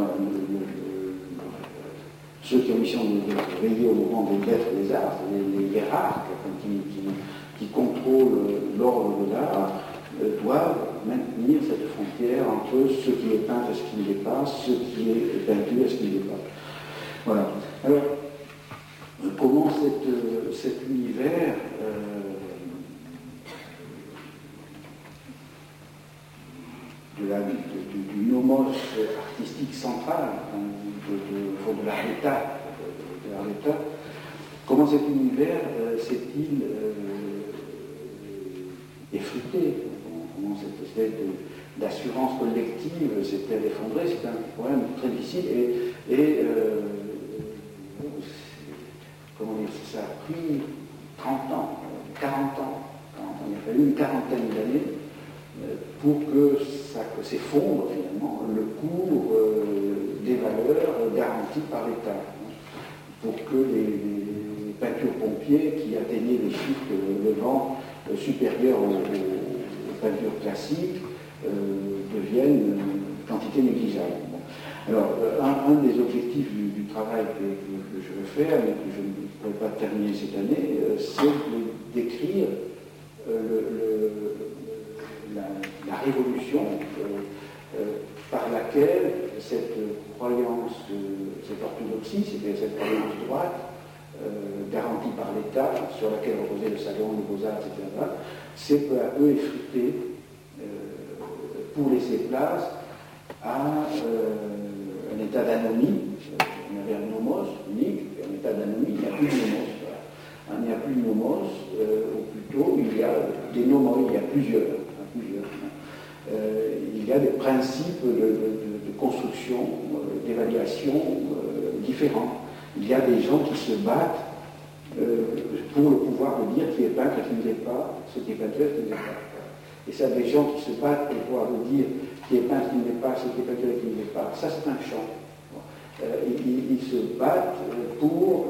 ceux qui ont mission de veiller au mouvement des lettres et des arts, les hiérarques qui contrôlent l'ordre de l'art, doivent maintenir cette frontière entre ce qui est peintre et ce qui ne l'est pas, ce qui est peinture et ce qui ne l'est pas. Voilà. Alors, comment cet univers du nomos artistique central de l'art d'État, comment cet univers s'est-il effrité? Comment cette espèce d'assurance collective s'est-elle effondrée? C'est un problème très difficile et comment dire, ça a pris 30 ans, 40 ans, il a fallu une quarantaine d'années pour que ça s'effondre finalement le cours des valeurs garanties par l'État. Pour que les peintures pompiers qui atteignaient des chiffres de vent supérieurs aux peintures classiques deviennent une quantité négligeable. Bon. Alors, un des objectifs du travail que je veux faire, mais que je ne pourrai pas terminer cette année, c'est d'écrire la révolution par laquelle cette croyance, cette orthodoxie, c'était cette croyance droite, garantie par l'État, sur laquelle reposait le Salon, les Beaux-Arts, etc., s'est peu à peu effritée pour laisser place à un état d'anomie. On avait un nomos unique, un état d'anomie, il n'y a plus de nomos. Voilà. Il n'y a plus de nomos, ou plutôt il y a des nomoi, il y a plusieurs. Il y a des principes de construction, d'évaluation différents. Il y a des gens qui se battent pour le pouvoir de dire qui est peintre et qui ne l'est pas, ce qui est peinture et qui ne l'est pas. Et ça, des gens qui se battent pour le pouvoir de dire qui est peintre, qui ne l'est pas, ce qui est peinture et qui ne l'est pas, ça c'est un champ. Ils se battent pour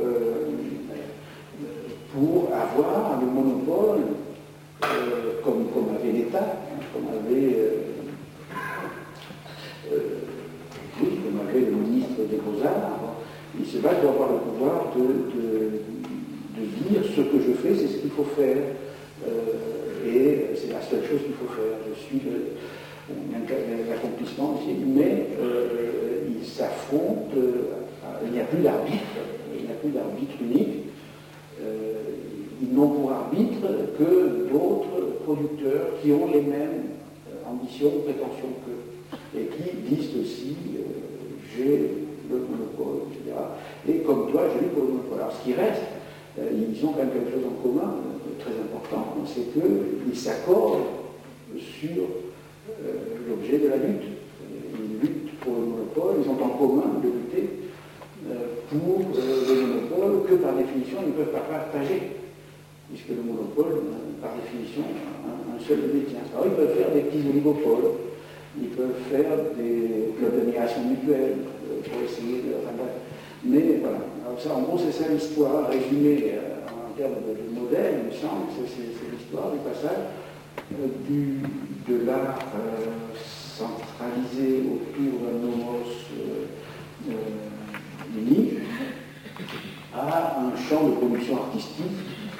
avoir le monopole, comme avait l'État, comme avait le ministre des Beaux-Arts. Ils se battent pour avoir le pouvoir de dire ce que je fais, c'est ce qu'il faut faire. Et c'est la seule chose qu'il faut faire. Je suis l'accomplissement aussi, mais ils s'affrontent, il n'y a plus d'arbitre unique. Ils n'ont pour arbitre que d'autres producteurs qui ont les mêmes ambitions, prétentions qu'eux, et qui disent aussi j'ai le monopole, etc. Et comme toi, j'ai eu le monopole. Alors ce qui reste, ils ont quand même quelque chose en commun, très important, c'est qu'ils s'accordent sur l'objet de la lutte. Ils luttent pour le monopole, ils ont en commun de lutter pour le monopole que par définition ils ne peuvent pas partager, puisque le monopole, par définition, un seul le détient. Alors ils peuvent faire des petits oligopoles, ils peuvent faire des clubs d'admiration mutuelle pour essayer de... Mais voilà, alors ça, en gros c'est ça l'histoire, résumée en termes de modèle, il me semble, c'est l'histoire du passage de l'art centralisé autour d'un nomos unique à un champ de production artistique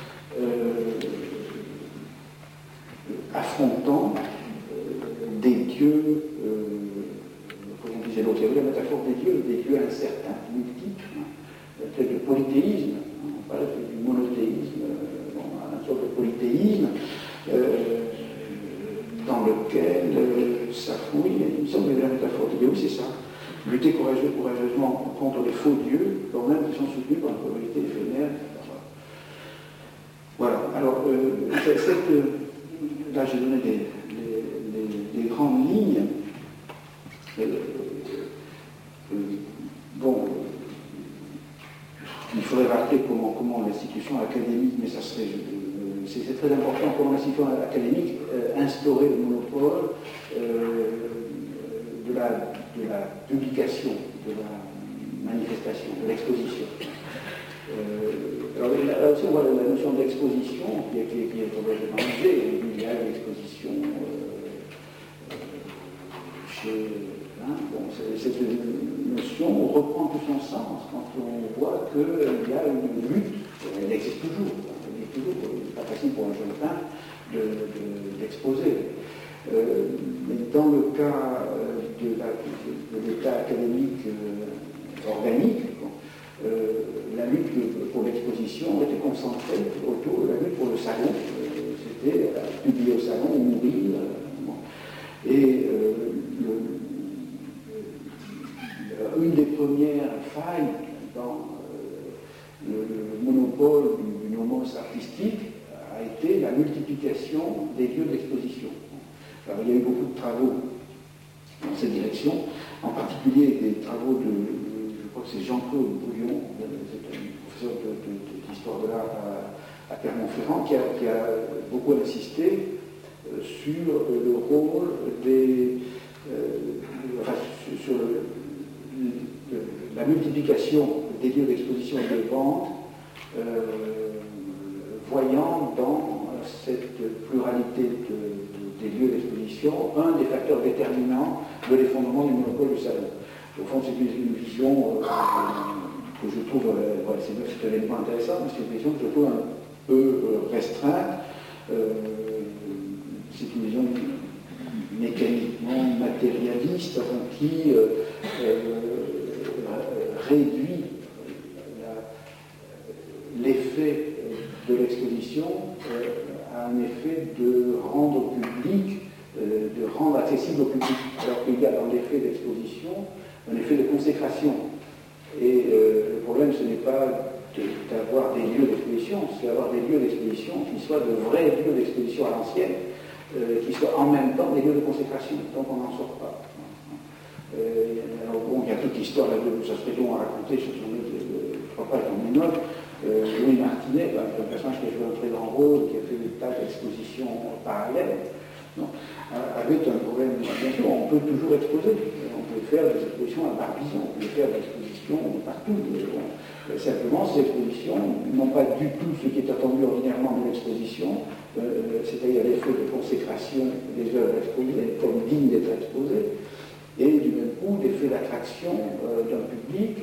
affrontant des dieux, comme on disait l'autre, il y avait la métaphore des dieux incertains, multiples, peut-être de polythéisme, on parlait du monothéisme, une sorte de polythéisme, dans lequel s'affouille, il me semble que la métaphore des dieux, oui c'est ça, lutter courageusement contre les faux dieux, quand même qui sont soutenus par une probabilité éphémère. Voilà, alors là j'ai donné des grandes lignes. Bon, il faudrait rappeler comment l'institution académique, mais ça serait, c'est très important, comment l'institution académique instaurait le monopole de la publication, de la manifestation, de l'exposition. Alors là aussi on voit la notion d'exposition qui est complètement enlevée. Il y a l'exposition bon, cette notion reprend tout son sens quand on voit qu'il y a une lutte, elle existe toujours, c'est pas facile pour un jeune peintre d'exposer. Mais dans le cas de l'état académique organique, la lutte pour l'exposition était concentrée autour de la lutte pour le salon. C'était publier au salon, mourir. Et une des premières failles dans le monopole du nomos artistique a été la multiplication des lieux d'exposition. Alors, il y a eu beaucoup de travaux dans cette direction, en particulier des travaux je crois crois que c'est Jean-Claude Bouillon, c'est un professeur d'histoire de l'art à Clermont-Ferrand, qui a beaucoup insisté sur le rôle sur la multiplication des lieux d'exposition et de vente, voyant dans cette pluralité des lieux d'exposition un des facteurs déterminants de l'effondrement du monopole du salon. Au fond, c'est une vision que je trouve, c'est un élément intéressant, mais c'est une vision que je trouve un peu restreinte. C'est une vision mécaniquement matérialiste qui réduit l'effet de l'exposition à un effet de rendre public, de rendre accessible au public, alors qu'il y a dans l'effet d'exposition un effet de consécration. Et le problème, ce n'est pas d'avoir des lieux d'exposition, c'est d'avoir des lieux d'exposition qui soient de vrais lieux d'exposition à l'ancienne, qui soient en même temps des lieux de consécration, donc on n'en sort pas. Alors bon, il y a toute l'histoire là, ça serait long à raconter, je ne crois pas dans mes notes. Louis Martinet, un personnage qui a joué un très grand rôle, qui a fait des tas d'expositions parallèles, avait un problème. Bien sûr, on peut toujours exposer. On peut faire des expositions à Barbizon, on peut faire des expositions partout. Simplement, ces expositions n'ont pas du tout ce qui est attendu ordinairement de l'exposition, c'est-à-dire l'effet de consécration des œuvres exposées, comme dignes d'être exposées, et du même coup, l'effet d'attraction d'un public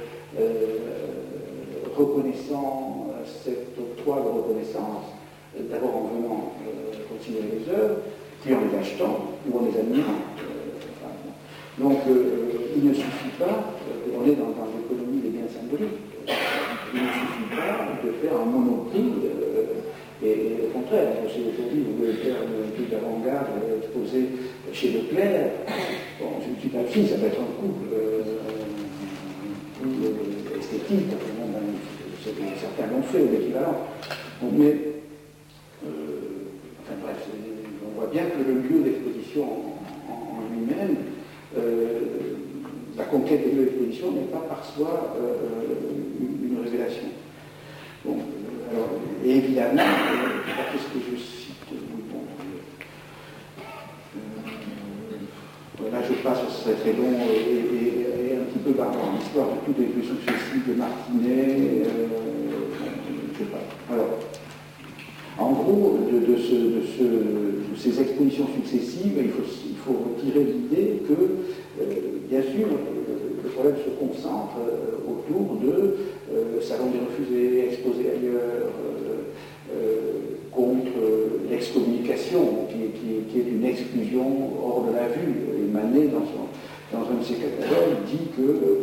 reconnaissant cet octroi de reconnaissance, d'abord en venant considérer les œuvres, puis en les achetant ou en les admirant. Donc, il ne suffit pas, on est dans l'économie des biens symboliques, il ne suffit pas de faire un monoprix, et au contraire, aujourd'hui, vous voulez faire une étude d'avant-garde exposée chez Leclerc, bon, je ne suis pas fille, ça peut être un coût esthétique, certains l'ont fait, ou l'équivalent. Mais, enfin bref, on voit bien que le lieu d'exposition en lui-même, la conquête des lieux d'exposition n'est pas par soi une révélation. Bon, alors, et évidemment, qu'est-ce que je cite là je passe, ce serait très long et un petit peu barbare, l'histoire de toutes les successives de Martinet, je sais pas. Alors, en gros, de ces expositions successives, il faut retirer l'idée que, bien sûr, le problème se concentre autour de salons des refusés, exposés ailleurs, contre l'excommunication, qui est une exclusion hors de la vue. Et Manet, dans un de ses catalogues, dit que,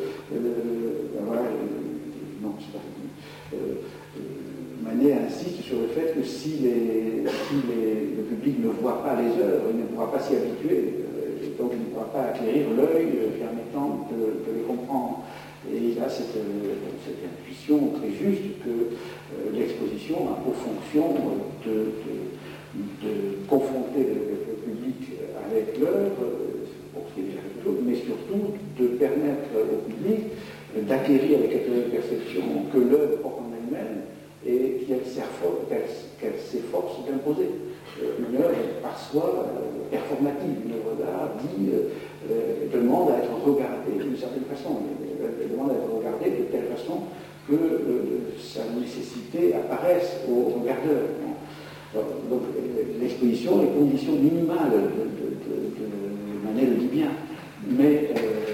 Manet insiste sur le fait que si le public ne voit pas les œuvres, il ne pourra pas s'y habituer, donc il ne pourra pas acquérir l'œil permettant de les comprendre. Et il a cette intuition très juste que l'exposition a pour fonction de confronter le public avec l'œuvre, pour ce qui est déjà quelque chose, mais surtout de permettre au public d'acquérir avec une perception que l'œuvre porte en elle-même et qu'elle s'efforce d'imposer. Une œuvre par soi performative, une œuvre d'art demande à être regardée d'une certaine façon, elle demande à être regardée de telle façon que sa nécessité apparaisse au regardeur. Donc l'exposition est condition minimale Manet le dit bien, mais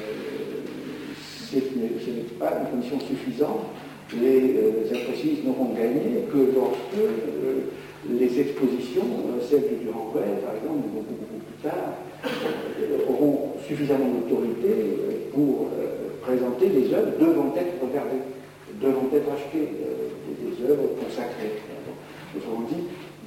ce n'est pas une condition suffisante. Les impressionnistes n'auront gagné que lorsque les expositions, celles de Durand-Ruel par exemple, beaucoup plus tard, auront suffisamment d'autorité pour présenter les œuvres devant être regardées, devant être achetées, des œuvres consacrées. Autrement dit,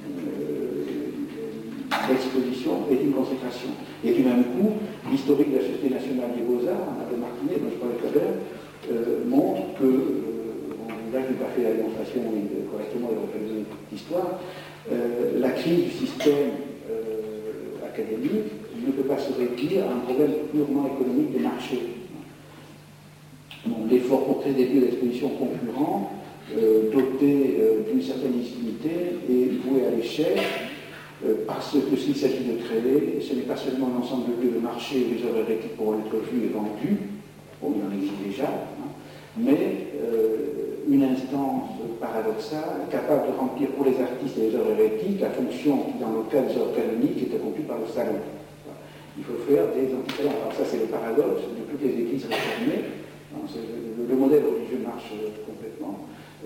l'exposition est une consécration. Et du même coup, l'historique de la Société nationale des beaux-arts, de Martinet, dont je parlais tout à l'heure, montre que, là je n'ai pas fait la démonstration correctement de l'organisation d'histoire, la crise du système académique ne peut pas se réduire à un problème purement économique de marché. Donc, les efforts pour créer des lieux d'exposition concurrents, dotés d'une certaine légitimité et voués à l'échec, parce que s'il s'agit de créer, ce n'est pas seulement l'ensemble de lieux de marché où les œuvres hérétiques pourront être vues et vendues, bon, il en existe déjà, hein, mais une instance paradoxale capable de remplir pour les artistes et les œuvres hérétiques la fonction qui, dans le cas des œuvres canoniques, est accomplie par le salon. Il faut faire des amphithéâtres. Alors ça, c'est le paradoxe de toutes les églises réformées. Le modèle religieux marche complètement.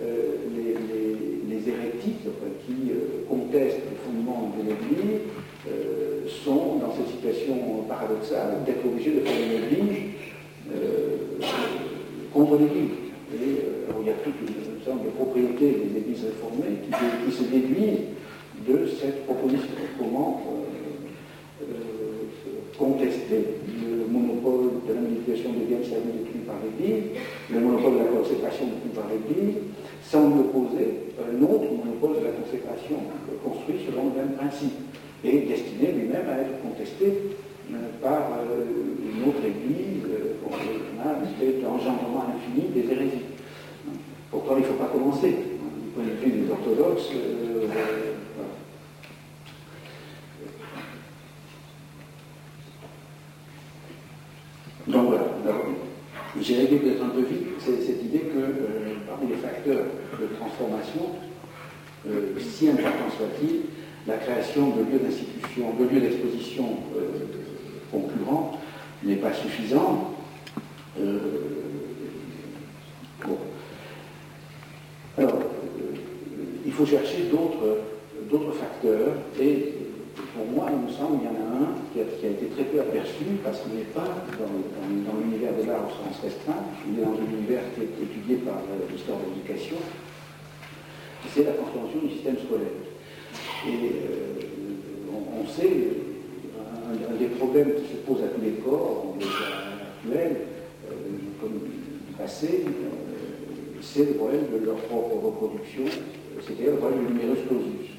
Les hérétiques qui contestent le fondement de l'Église sont dans cette situation paradoxale d'être obligés de faire une Église contre l'Église. Et il y a toute une sorte de propriété des églises réformées qui se déduisent de cette proposition. Comment contester le monopole de la manipulation des biens servis détenus par l'Église, le monopole de la consécration détenue par l'Église, sans opposer un autre monopole de la consécration construit selon le même principe, et destiné lui-même à être contesté par une autre Église, on a cet engendrement infini des hérésies. Pourtant, il ne faut pas commencer. Du point de vue des orthodoxes, voilà. Donc voilà, j'ai réglé peut-être un peu vite cette idée que parmi les facteurs de transformation, si important soit-il, la création de lieux d'institution, de lieux d'exposition concurrents n'est pas suffisante. Bon. Alors, il faut chercher d'autres facteurs et pour moi, il me semble qu'il y en a un qui a été très peu aperçu parce qu'il n'est pas dans l'univers de l'art au sens restreint, il est dans un univers qui est étudié par l'histoire de l'éducation, c'est la transformation du système scolaire. Et on sait, un des problèmes qui se posent à tous les corps, en l'état actuel, comme du passé, c'est le problème de leur propre reproduction, c'est-à-dire le problème du numerus clausus.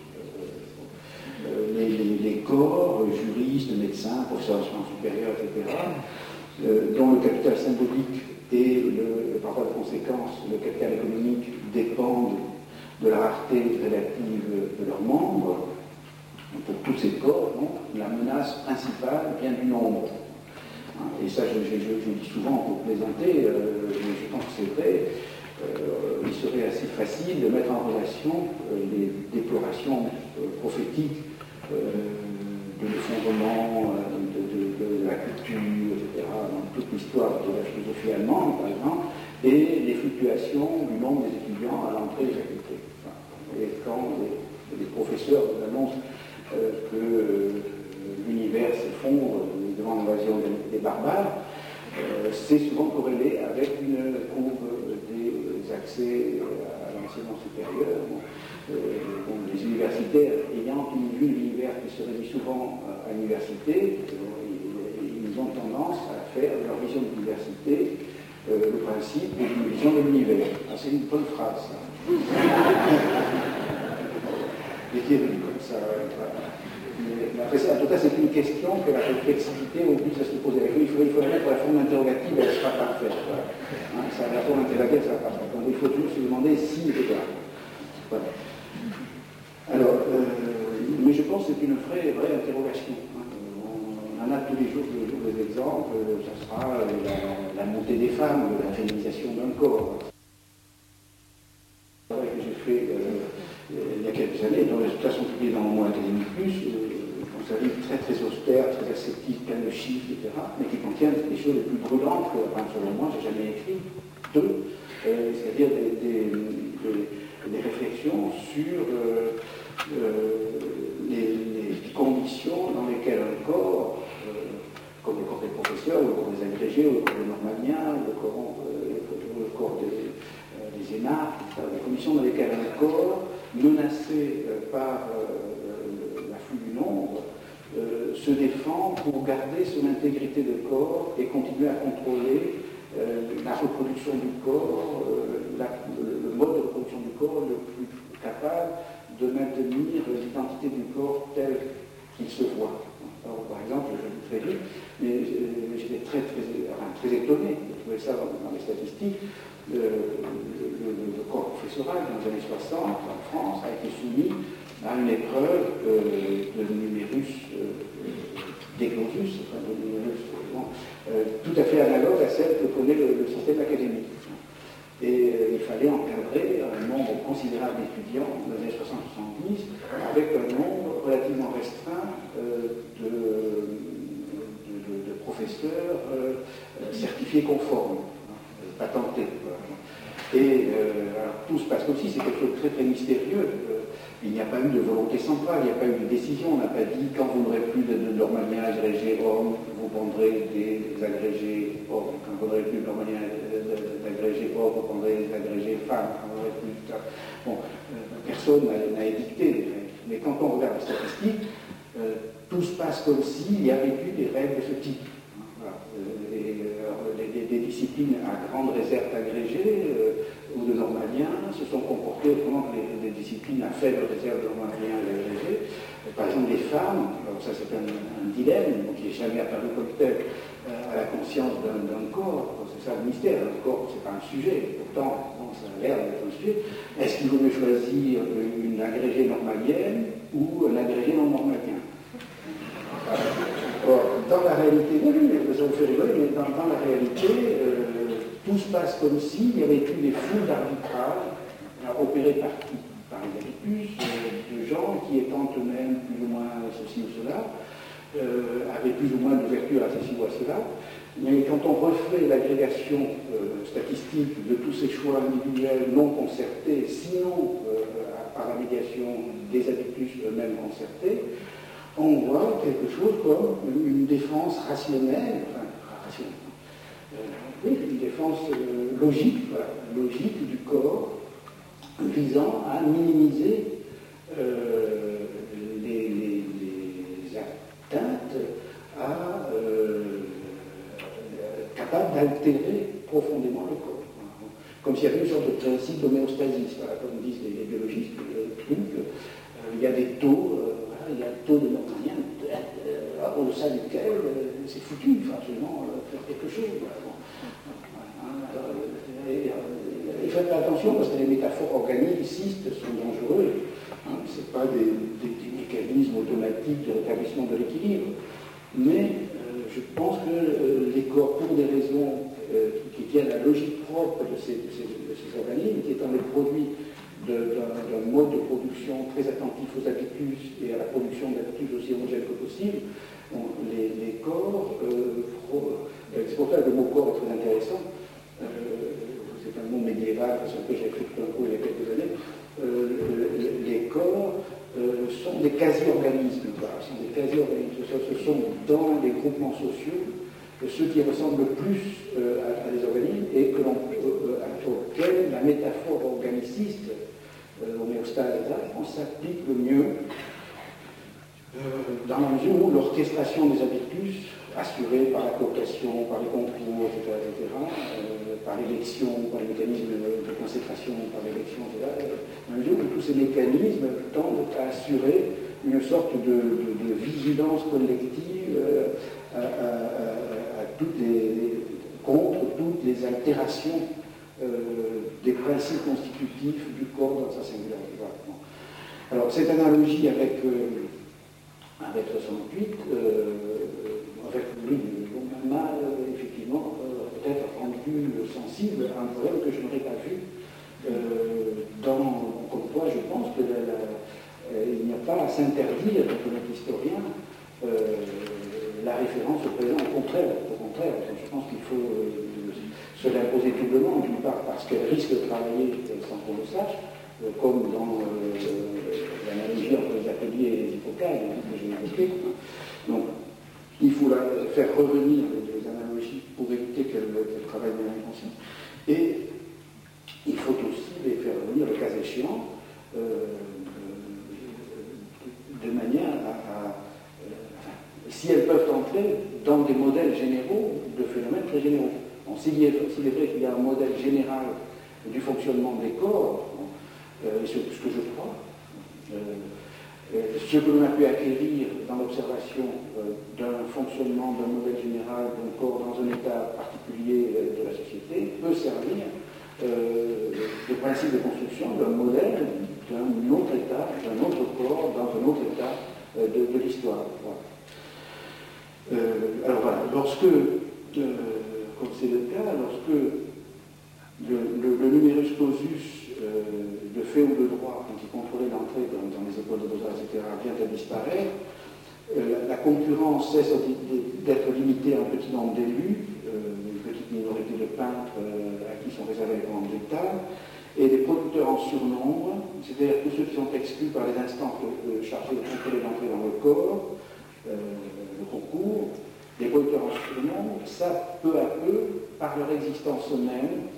Les corps, juristes, médecins, professeurs d'enseignement supérieur, etc., dont le capital symbolique et par voie de conséquence le capital économique dépendent de la rareté relative de leurs membres. Pour tous ces corps, donc, la menace principale vient du nombre. Et ça, je dis souvent pour plaisanter, mais je pense que c'est vrai. Il serait assez facile de mettre en relation les déplorations prophétiques de l'effondrement de la culture, etc., dans toute l'histoire de la philosophie allemande, par exemple, et les fluctuations du nombre des étudiants à l'entrée des facultés. Et quand les professeurs nous annoncent que l'univers s'effondre devant l'invasion des barbares, c'est souvent corrélé avec une courbe des accès à l'enseignement supérieur. Les universitaires ayant une vue de l'univers qui se réduit souvent à l'université, ils ont tendance à faire de leur vision de l'université le principe d'une vision de l'univers. C'est une bonne phrase, ça. Et qui est venue comme ça. Mais après ça, en tout cas, c'est une question que la complexité oblige à se poser. Il faut la mettre à la forme interrogative, elle sera parfaite. La forme interrogative sera parfaite. Donc il faut toujours se demander si, etc. Voilà. Alors, mais je pense que c'est une vraie interrogation. On en a tous les jours des exemples. Ça sera la montée des femmes, la féminisation d'un corps. C'est vrai que j'ai fait il y a quelques années, dont les résultats sont publiés dans le mois Académique Plus, dans un livre très très austère, très ascétique, plein de chiffres, etc., mais qui contient des choses les plus brûlantes que, selon moi, j'ai jamais écrit, c'est-à-dire des réflexions sur les conditions dans lesquelles un corps, comme le corps des professeurs, le corps des agrégés, le corps des normaliens, le corps des énarques, les conditions dans lesquelles un corps, menacé par l'afflux du nombre, se défend pour garder son intégrité de corps et continuer à contrôler la reproduction du corps, le mode de reproduction du corps le plus capable de maintenir l'identité du corps tel qu'il se voit. Alors, par exemple, très vite, mais j'étais très étonné de trouver ça dans les statistiques. Le corps professoral dans les années 60 en France a été soumis à une épreuve de numérus d'éclosus, enfin de numérus tout à fait analogue à celle que connaît le système académique. Et il fallait encadrer un nombre considérable d'étudiants dans les années 60-70 avec un nombre relativement restreint de professeurs certifiés conformes, patentés. Et alors, tout se passe comme si c'est quelque chose de très très mystérieux. Il n'y a pas eu de volonté centrale, il n'y a pas eu de décision. On n'a pas dit quand vous n'aurez plus de normalien agrégé homme, vous prendrez des agrégés hommes. Quand vous n'aurez plus de normalien agrégé homme, vous prendrez des agrégés femmes. Quand vous n'aurez plus de... Bon, personne n'a édicté les règles. Mais quand on regarde les statistiques, tout se passe comme s'il y avait eu des règles de ce type. Voilà. Des disciplines à grande réserve agrégée ou de normaliens se sont comportées autrement que des disciplines à faible réserve de normaliens agrégés. Par exemple, les femmes, alors ça c'est un dilemme qui n'est jamais apparu comme tel à la conscience d'un corps. C'est ça le mystère, le corps c'est pas un sujet, pourtant bon, ça a l'air d'être un sujet. Est-ce qu'il vaut mieux choisir une agrégée normalienne ou un agrégé non normalien? Or, dans la réalité, ça vous fait rigoler, mais dans la réalité, tout se passe comme s'il y avait eu des foules d'arbitrage opérés par qui? Par les habitus, de gens qui étant eux-mêmes plus ou moins ceci ou cela, avaient plus ou moins d'ouverture à ceci ou à cela. Mais quand on refait l'agrégation statistique de tous ces choix individuels non concertés, sinon par la médiation des habitus eux-mêmes concertés, on voit quelque chose comme une défense rationnelle, une défense logique, voilà, logique du corps, visant à minimiser les atteintes capables d'altérer profondément le corps. Comme s'il y avait une sorte de principe d'homéostasie, voilà, comme disent les biologistes, il y a des taux. Il y a un taux de normalien au-delà duquel c'est foutu, il faut absolument faire quelque chose. Il faut faire attention parce que les métaphores organicistes sont dangereuses. Ce ne sont pas des mécanismes automatiques de rétablissement de l'équilibre. Mais je pense que les corps, pour des raisons qui tiennent à la logique propre de ces organismes, qui étant les produits d'un mode de production très attentif aux habitus et à la production d'habitus aussi homogènes que possible, les corps, c'est pour ça que le mot corps est très intéressant, c'est un mot médiéval, parce que j'ai écrit tout un coup il y a quelques années, les corps sont des quasi-organismes, ce sont dans les groupements sociaux ceux qui ressemblent le plus à des organismes et auxquels la métaphore organiciste, homéostase, on s'applique le mieux dans la mesure où l'orchestration des habitus, assurée par la cooptation, par les concours, etc., par l'élection, par les mécanismes de consécration, par l'élection, etc., dans la mesure où tous ces mécanismes tendent à assurer une sorte de vigilance collective contre toutes les altérations des principes constitutifs du corps dans sa singularité. Voilà. Alors, cette analogie avec 68, avec lui, m'a effectivement peut-être rendu sensible à un problème que je n'aurais pas vu comme quoi je pense qu'il n'y a pas à s'interdire, comme un historien, la référence au présent. Au contraire, je pense qu'il faut se l'imposer doublement, d'une part parce qu'elle risque de travailler sans qu'on le sache, comme dans l'analogie entre les ateliers et les hypocales que j'ai évoqué. Donc, il faut faire revenir les analogies pour éviter qu'elles travaillent de l'inconscient. Et il faut aussi les faire revenir, le cas échéant, de manière si elles peuvent entrer dans des modèles généraux de phénomènes très généraux. Bon, s'il est vrai qu'il y a un modèle général du fonctionnement des corps, ce que je crois, ce que l'on a pu acquérir dans l'observation d'un fonctionnement d'un modèle général d'un corps dans un état particulier de la société peut servir de principe de construction d'un modèle d'un autre état, d'un autre corps, dans un autre état de l'histoire. Voilà. Alors voilà, lorsque, comme c'est le cas, lorsque le numerus clausus de fait ou de droit, qui contrôlait l'entrée dans les écoles de beaux-arts, etc., vient à disparaître, la concurrence cesse d'être limitée à un petit nombre d'élus, une petite minorité de peintres à qui sont réservés les commandes d'État, et des producteurs en surnombre, c'est-à-dire tous ceux qui sont exclus par les instances chargées de contrôler l'entrée dans le corps, le concours, les producteurs en surnombre, ça peu à peu, par leur existence même,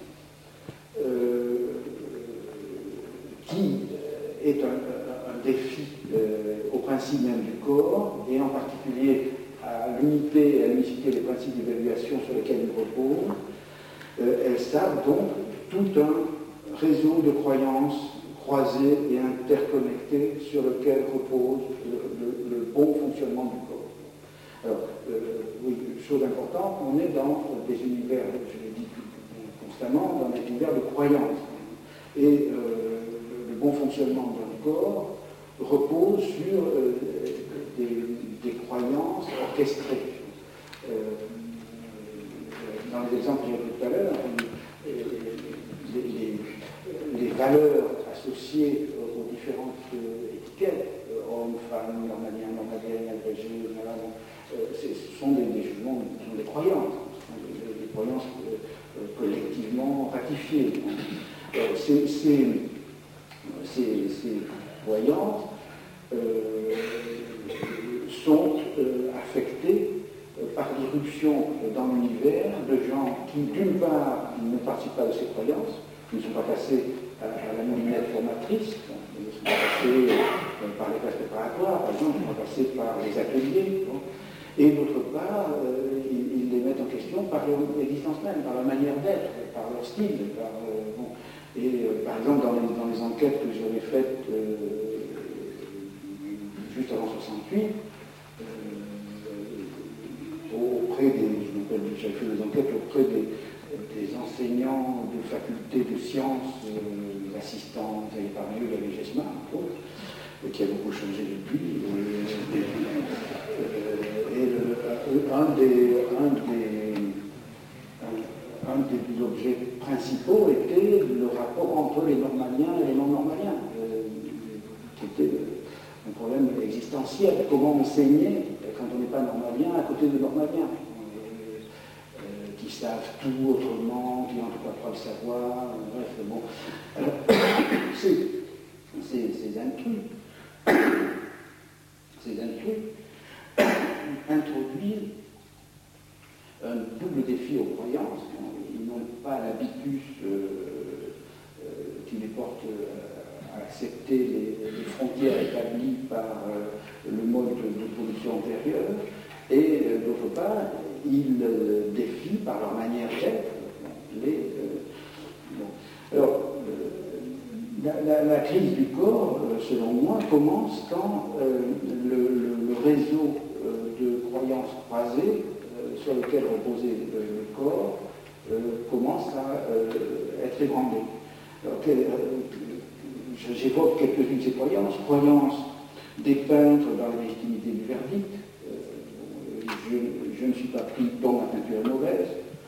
qui est un défi au principe même du corps, et en particulier à l'unité et à l'unicité des principes d'évaluation sur lesquels il repose, elles savent donc tout un réseau de croyances croisées et interconnectées sur lequel repose le bon fonctionnement du corps. Alors, oui, chose importante, on est dans des univers, je l'ai dit constamment, dans des univers de croyances. Et le bon fonctionnement d'un corps repose sur des croyances orchestrées. Dans les exemples que j'ai vu tout à l'heure, les valeurs associées aux différentes étiquettes, homme, femme, normalien, normalien, agrégé, ce sont des jugements, ce sont des croyances, des croyances collectivement ratifiées. Ces croyances sont affectées par l'irruption dans l'univers de gens qui, d'une part, ne participent pas de ces croyances, qui ne sont pas passés à la moulinette formatrice, ils ne sont pas passés par les classes préparatoires, par exemple, ils ne sont pas passés par les ateliers, et d'autre part, ils les mettent en question par leur existence même, par leur manière d'être, par leur style. Par exemple, dans les enquêtes que j'avais faites juste avant 68, j'avais fait des enquêtes auprès des enseignants de facultés de sciences, assistants, vous avez parlé de la GESMA, qui a beaucoup changé depuis. Un des objets principaux était le rapport entre les normaliens et les non-normaliens, qui était un problème existentiel. Comment enseigner quand on n'est pas normalien à côté de normaliens qui savent tout autrement, qui n'ont pas le savoir, bref, bon. Alors, ces intrus introduisent un double défi aux croyances. Ils n'ont pas l'habitus qui les porte à accepter les frontières établies par le mode de production antérieur, et d'autre part, ils défient par leur manière d'être Alors, la crise du corps, selon moi, commence quand le réseau de croyances croisées sur lequel reposait le corps commence à être ébranlé. J'évoque quelques-unes de ces croyances. Croyances des peintres dans la légitimité du verdict. Je ne suis pas pris dont la peinture est mauvaise.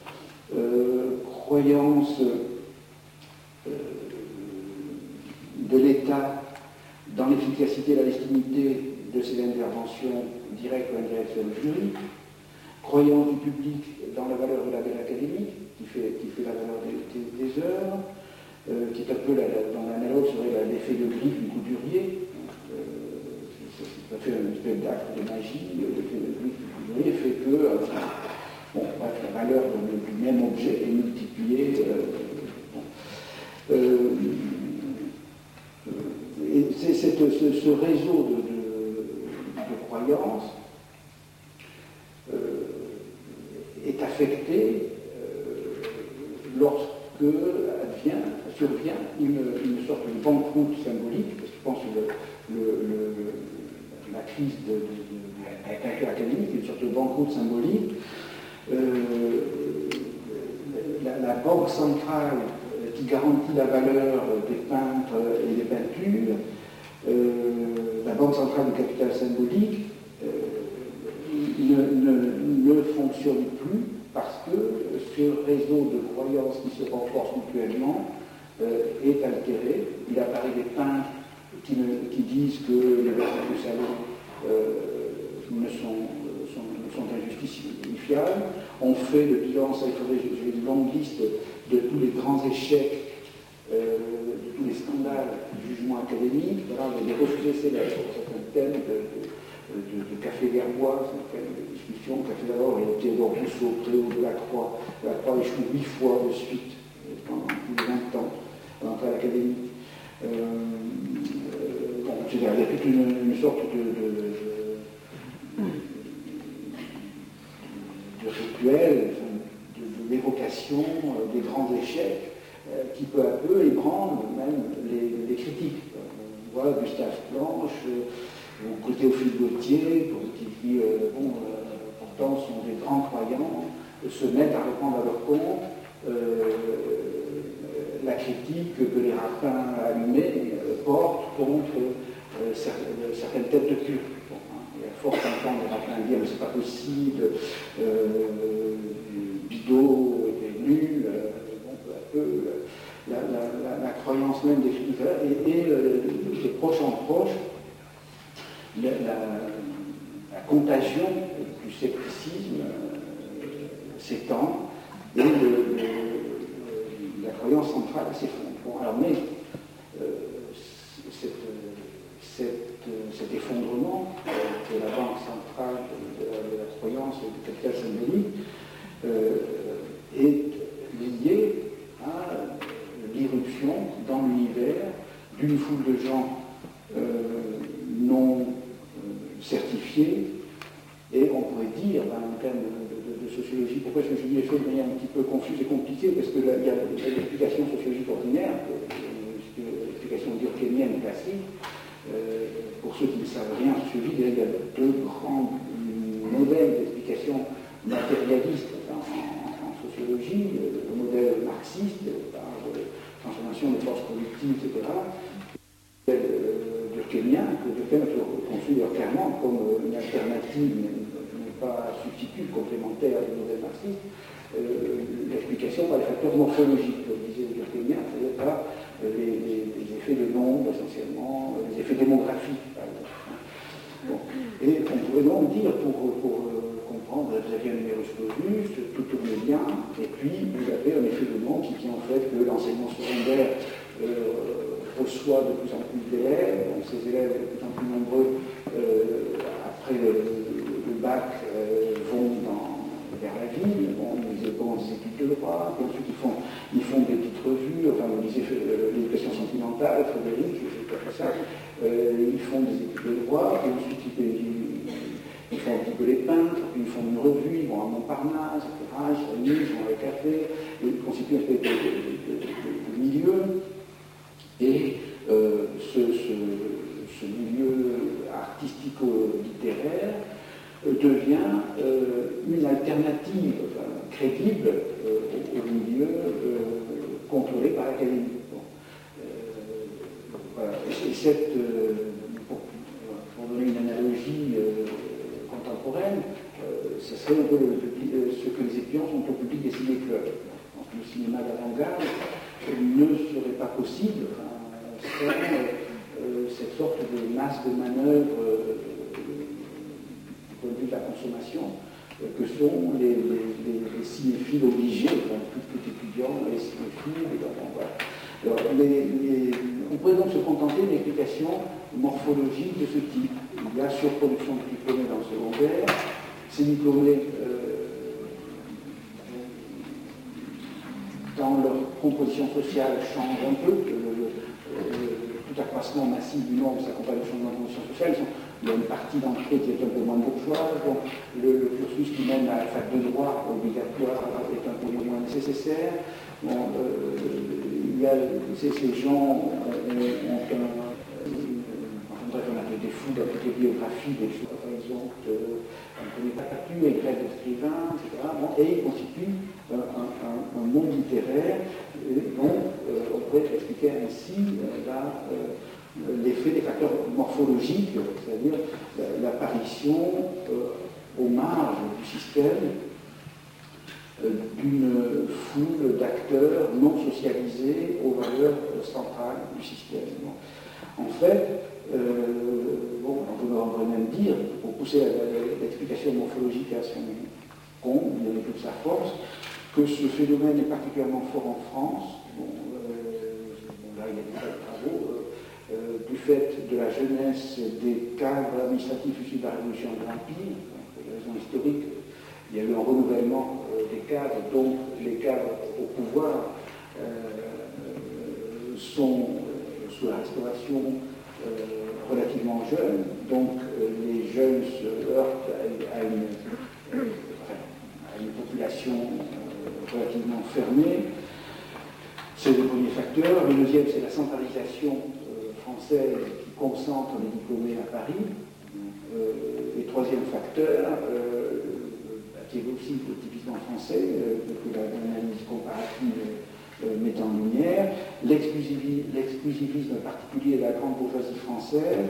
Croyance de l'État dans l'efficacité et la légitimité de ses interventions directes ou indirectes sur le jury. Croyance du public dans la valeur de la belle académique, qui fait la valeur des œuvres, qui est un peu, dans l'analogue, serait l'effet de griffe du couturier. Ça fait une espèce d'acte de magie, l'effet de griffe du couturier fait que la valeur du même objet est multipliée. Et c'est ce réseau de croyances est affecté lorsque survient une sorte de banqueroute symbolique, parce que je pense que la crise de la peinture académique est une sorte de banqueroute symbolique. La banque centrale qui garantit la valeur des peintres et des peintures, la banque centrale du capital symbolique, ne fonctionne plus parce que ce réseau de croyances qui se renforcent mutuellement est altéré. Il apparaît des peintres qui disent que les vertus de salon sont injustifiables. On fait le bilan, ça il faudrait, j'ai une longue liste de tous les grands échecs, de tous les scandales du jugement académique. Voilà, il y a des refusés célèbres sur certains thèmes de Café Verbois, c'est une thème de discussion. Café Verbois, il y a Théodore Rousseau, Théo de la Croix. La Croix échoue 8 fois de suite pendant plus de 20 ans à l'entrée à l'académie. Bon, il y a toute une sorte de rituel, d'évocation des grands échecs qui peu à peu ébranlent même les critiques. On voit Gustave Planche, ou Théophile Gautier, qui pourtant sont des grands croyants, se mettent à reprendre à leur compte la critique que les rapins allumés portent contre certaines têtes de culte. Bon, hein, il y a fort d'entendre les rapins dire mais c'est pas possible, Bidault était nul, bon, peu à peu, la croyance même des critiques, et de proche en proche, la contagion du scepticisme s'étend et la croyance centrale s'effondre. Bon, alors, mais cet effondrement de la banque centrale, de la croyance du capital symbolique, est lié à l'irruption dans l'univers d'une foule de gens non certifiés, et on pourrait dire, en termes de sociologie, pourquoi je dis les choses de manière un petit peu confuse et compliquée, parce qu'il y a l'explication sociologique ordinaire, l'explication durkheimienne classique. Pour ceux qui ne savent rien en sociologie, il y a deux grands modèles d'explication matérialiste en sociologie, le modèle marxiste, par transformation des forces productives, etc., durkheimien, que Durkheim considère clairement comme une alternative, mais pas substitut, complémentaire du modèle marxiste, l'explication par les facteurs morphologiques, comme disait Durkheimien, c'est-à-dire par les effets de nombre essentiellement, les effets démographiques, par exemple. Bon. Et on pourrait donc dire, pour comprendre, vous avez un numerus clausus, tout tourne bien, et puis vous avez un effet de nombre qui tient au fait que l'enseignement secondaire reçoit de plus en plus d'élèves, donc ces élèves de plus en plus nombreux, après le bac, vont vers la ville, bon, ils commencent des études de droit, puis ensuite ils font des petites revues, enfin vous disiez l'éducation sentimentale, Frédéric, j'ai pas fait ça, ils font des études de droit, puis ensuite ils font un petit peu les peintres, puis ils font une revue, ils vont à Montparnasse, etc., ils se réunissent, ils vont à un café, ils constituent une espèce de milieu. Et ce milieu artistico-littéraire devient une alternative crédible au milieu contrôlé par l'académie. Bon. Voilà. Et pour donner une analogie contemporaine, ce serait un peu ce que les étudiants sont au public des ciné-clubs. Le cinéma d'avant-garde ne serait pas possible sans cette sorte de masse de manœuvre du point de vue de la consommation que sont les cinéphiles obligés, tout étudiant, les cinéphiles, et donc, voilà. Alors, on pourrait donc se contenter d'une explication morphologique de ce type. Il y a surproduction de diplômés dans le secondaire, ces diplômés dans leur composition sociale change un peu, tout accroissement massif du nombre s'accompagne du changement de composition sociale. Il y a une partie d'entre eux qui est un peu moins bourgeoise, donc le cursus qui mène à la fac de droit obligatoire est un peu moins nécessaire. Bon, ces gens ont un peu des fous dans toutes les biographies, des choses, par exemple, on ne connaît pas Catu, et grève d'écrivains, etc. Bon, et il constitue un monde littéraire dont on pourrait expliquer ainsi l'effet des facteurs morphologiques, c'est-à-dire l'apparition aux marges du système d'une foule d'acteurs non socialisés aux valeurs centrales du système. En fait, on pourrait même dire, pour pousser l'explication morphologique à son compte, il y a toute sa force, que ce phénomène est particulièrement fort en France. Là, il y a des travaux du fait de la jeunesse des cadres administratifs issus de la Révolution de l'Empire, pour des raisons historiques. Il y a eu un renouvellement des cadres, donc les cadres au pouvoir sont sous la Restauration relativement jeunes, donc les jeunes se heurtent à une population relativement fermée. C'est le premier facteur. Le deuxième, c'est la centralisation française qui concentre les diplômés à Paris. Et troisième facteur, qui est aussi typiquement français, que l'analyse comparative met en lumière, l'exclusivisme particulier de la grande bourgeoisie française,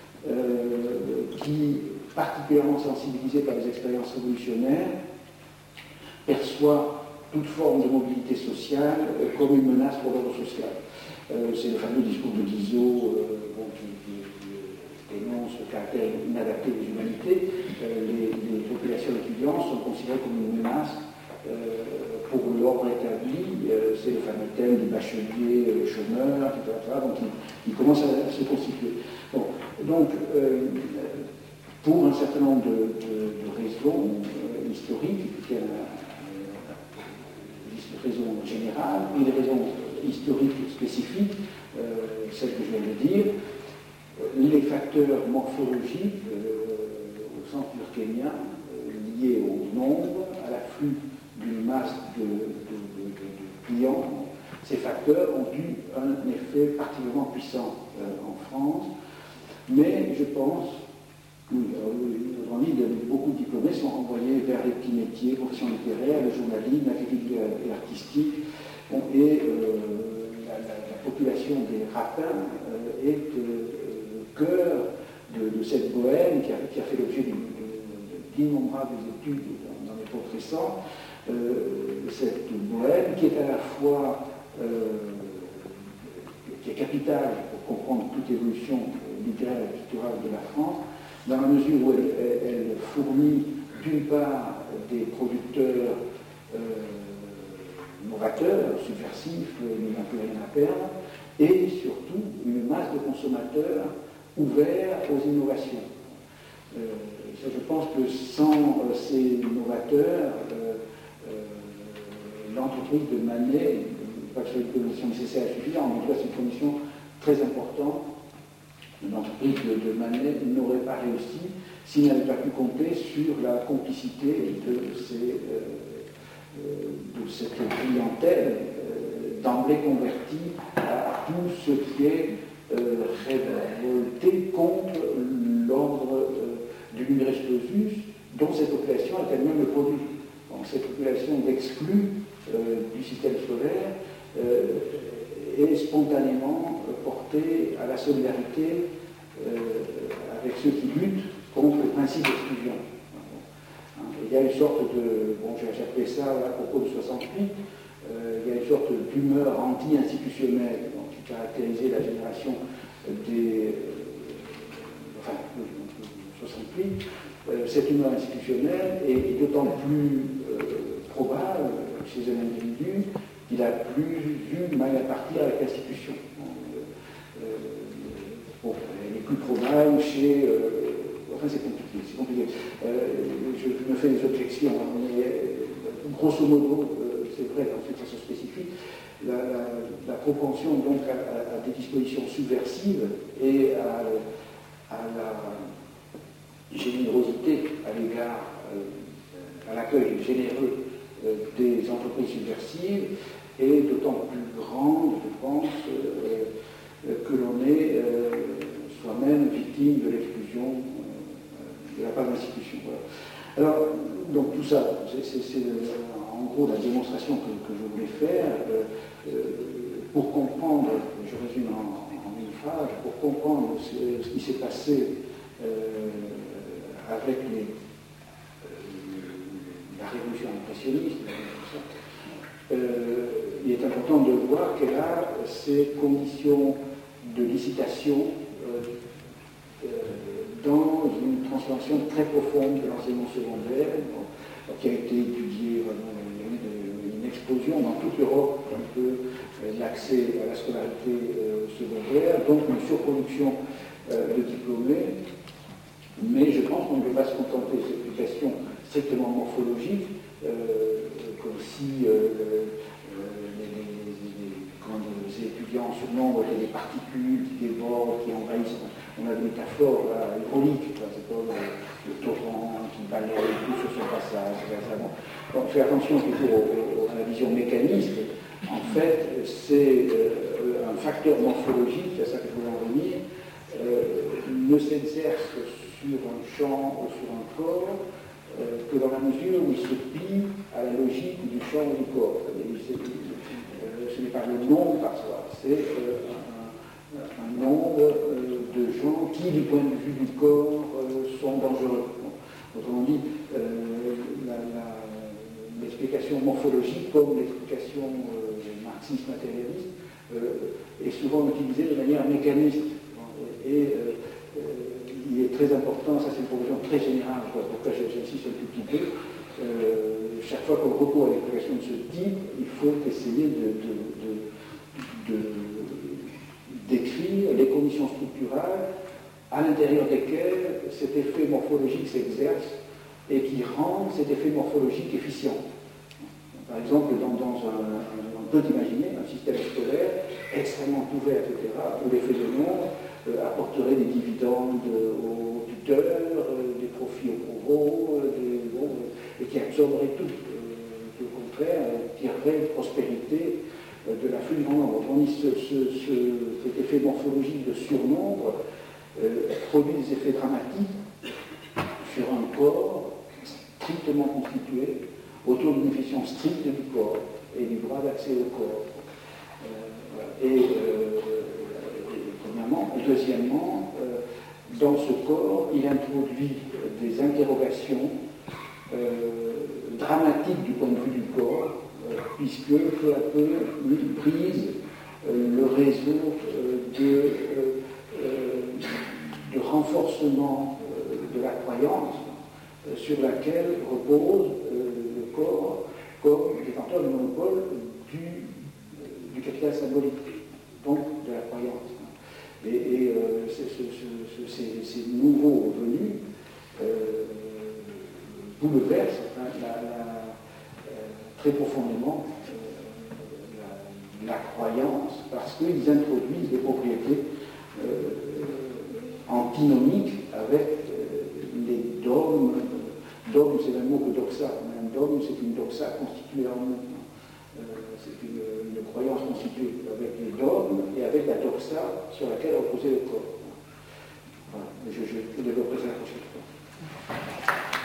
qui, particulièrement sensibilisée par les expériences révolutionnaires, perçoit toute forme de mobilité sociale comme une menace pour l'ordre social. C'est le fameux discours de Guizot qui dénonce le caractère inadapté des humanités. Les populations étudiantes sont considérées comme une menace pour l'ordre établi. C'est le fameux thème du bachelier chômeur, etc. Donc il commence à se constituer. Bon, donc, pour un certain nombre de raisons historiques, qui des raisons générales et des raisons historiques spécifiques, celles que je viens de dire, les facteurs morphologiques au sens durkheimien liés au nombre, à l'afflux d'une masse de clients, ces facteurs ont eu un effet particulièrement puissant en France, mais je pense, en ligne, beaucoup de diplômés sont envoyés vers les petits métiers, professions littéraires, le journalisme, la critique et l'artistique, et la population des rapins est cœur de cette bohème qui a fait l'objet d'innombrables études dans l'époque récente, cette bohème qui est à la fois qui est capitale pour comprendre toute évolution littéraire et culturelle de la France, dans la mesure où elle fournit d'une part des producteurs novateurs, subversifs, n'ayant plus rien à perdre, et surtout une masse de consommateurs ouverts aux innovations. Je pense que sans ces novateurs, l'entreprise de Manet, pas que ce soit une condition nécessaire et suffisante, mais en tout cas c'est une condition très importante. L'entreprise de Manet n'aurait pas réussi s'il n'avait pas pu compter sur la complicité de cette clientèle d'emblée convertie à tout ce qui est révolté contre l'ordre du numerus clausus, dont cette population est elle-même le produit. Donc, cette population d'exclus du système scolaire est spontanément portée à la solidarité avec ceux qui luttent contre le principe d'exclusion. Il y a une sorte de, j'ai appelé ça à propos de 68, il y a une sorte d'humeur anti-institutionnelle qui caractérisait la génération des 68. Cette humeur institutionnelle est d'autant plus probable chez un individu qu'il a plus eu mal à partir avec l'institution. Elle est plus probable chez... c'est compliqué. Je me fais des objections, mais grosso modo, c'est vrai dans cette façon spécifique, la propension donc à des dispositions subversives et à la générosité à l'égard, à l'accueil généreux des entreprises subversives est d'autant plus grande, je pense, que l'on est soi-même victime de l'exclusion de la part de l'institution. Voilà. Alors, donc tout ça, c'est en gros la démonstration que je voulais faire pour comprendre, je résume en une phrase, pour comprendre ce qui s'est passé avec la révolution impressionniste, il est important de voir qu'elle a ces conditions de licitation dans une transformation très profonde de l'enseignement secondaire, qui a été étudiée, il y a eu une explosion dans toute l'Europe de l'accès à la scolarité secondaire, donc une surproduction de diplômés, mais je pense qu'on ne peut pas se contenter de cette explication strictement morphologique, comme si les étudiants surnombrent des particules qui débordent, qui envahissent. On a des métaphores là, hydrauliques, c'est comme le torrent qui balaye tout sur son passage. Donc, faire attention plutôt à la vision mécaniste. En fait, c'est un facteur morphologique, c'est à ça que je voulais en venir, ne s'exerce sur un champ ou sur un corps que dans la mesure où il se plie à la logique du champ et du corps. Ce n'est pas le nombre par soi, c'est un nombre de gens qui, du point de vue du corps, sont dangereux. Autrement dit, l'explication morphologique, comme l'explication marxiste-matérialiste, est souvent utilisée de manière mécaniste. Et il est très important, ça c'est une proposition très générale, pourquoi j'insiste un tout petit peu, chaque fois qu'on recourt à une explication de ce type, il faut essayer décrire les conditions structurales à l'intérieur desquelles cet effet morphologique s'exerce et qui rend cet effet morphologique efficient. Par exemple, on peut imaginer un système scolaire extrêmement ouvert, etc., où l'effet de nombre apporterait des dividendes aux tuteurs, des profits aux provos, et qui absorberait tout. Au contraire, tirerait une prospérité de l'afflux du grand nombre. Autrement dit, cet effet morphologique de surnombre produit des effets dramatiques sur un corps strictement constitué autour d'une définition stricte du corps et du droit d'accès au corps. Premièrement. Deuxièmement, dans ce corps, il introduit des interrogations dramatiques du point de vue du corps, puisque peu à peu, il brise le réseau de renforcement de la croyance sur laquelle repose le corps comme détenteur du monopole du capital symbolique, donc de la croyance. Et ces nouveaux venus bouleversent très profondément la croyance parce qu'ils introduisent des propriétés antinomiques avec les dogmes. Dogme, c'est le même mot que doxa. Un dogme, c'est une doxa constituée en nous. C'est une croyance constituée avec les dogmes et avec la doxa sur laquelle reposait le corps. Voilà. Je développerai ça la prochaine fois.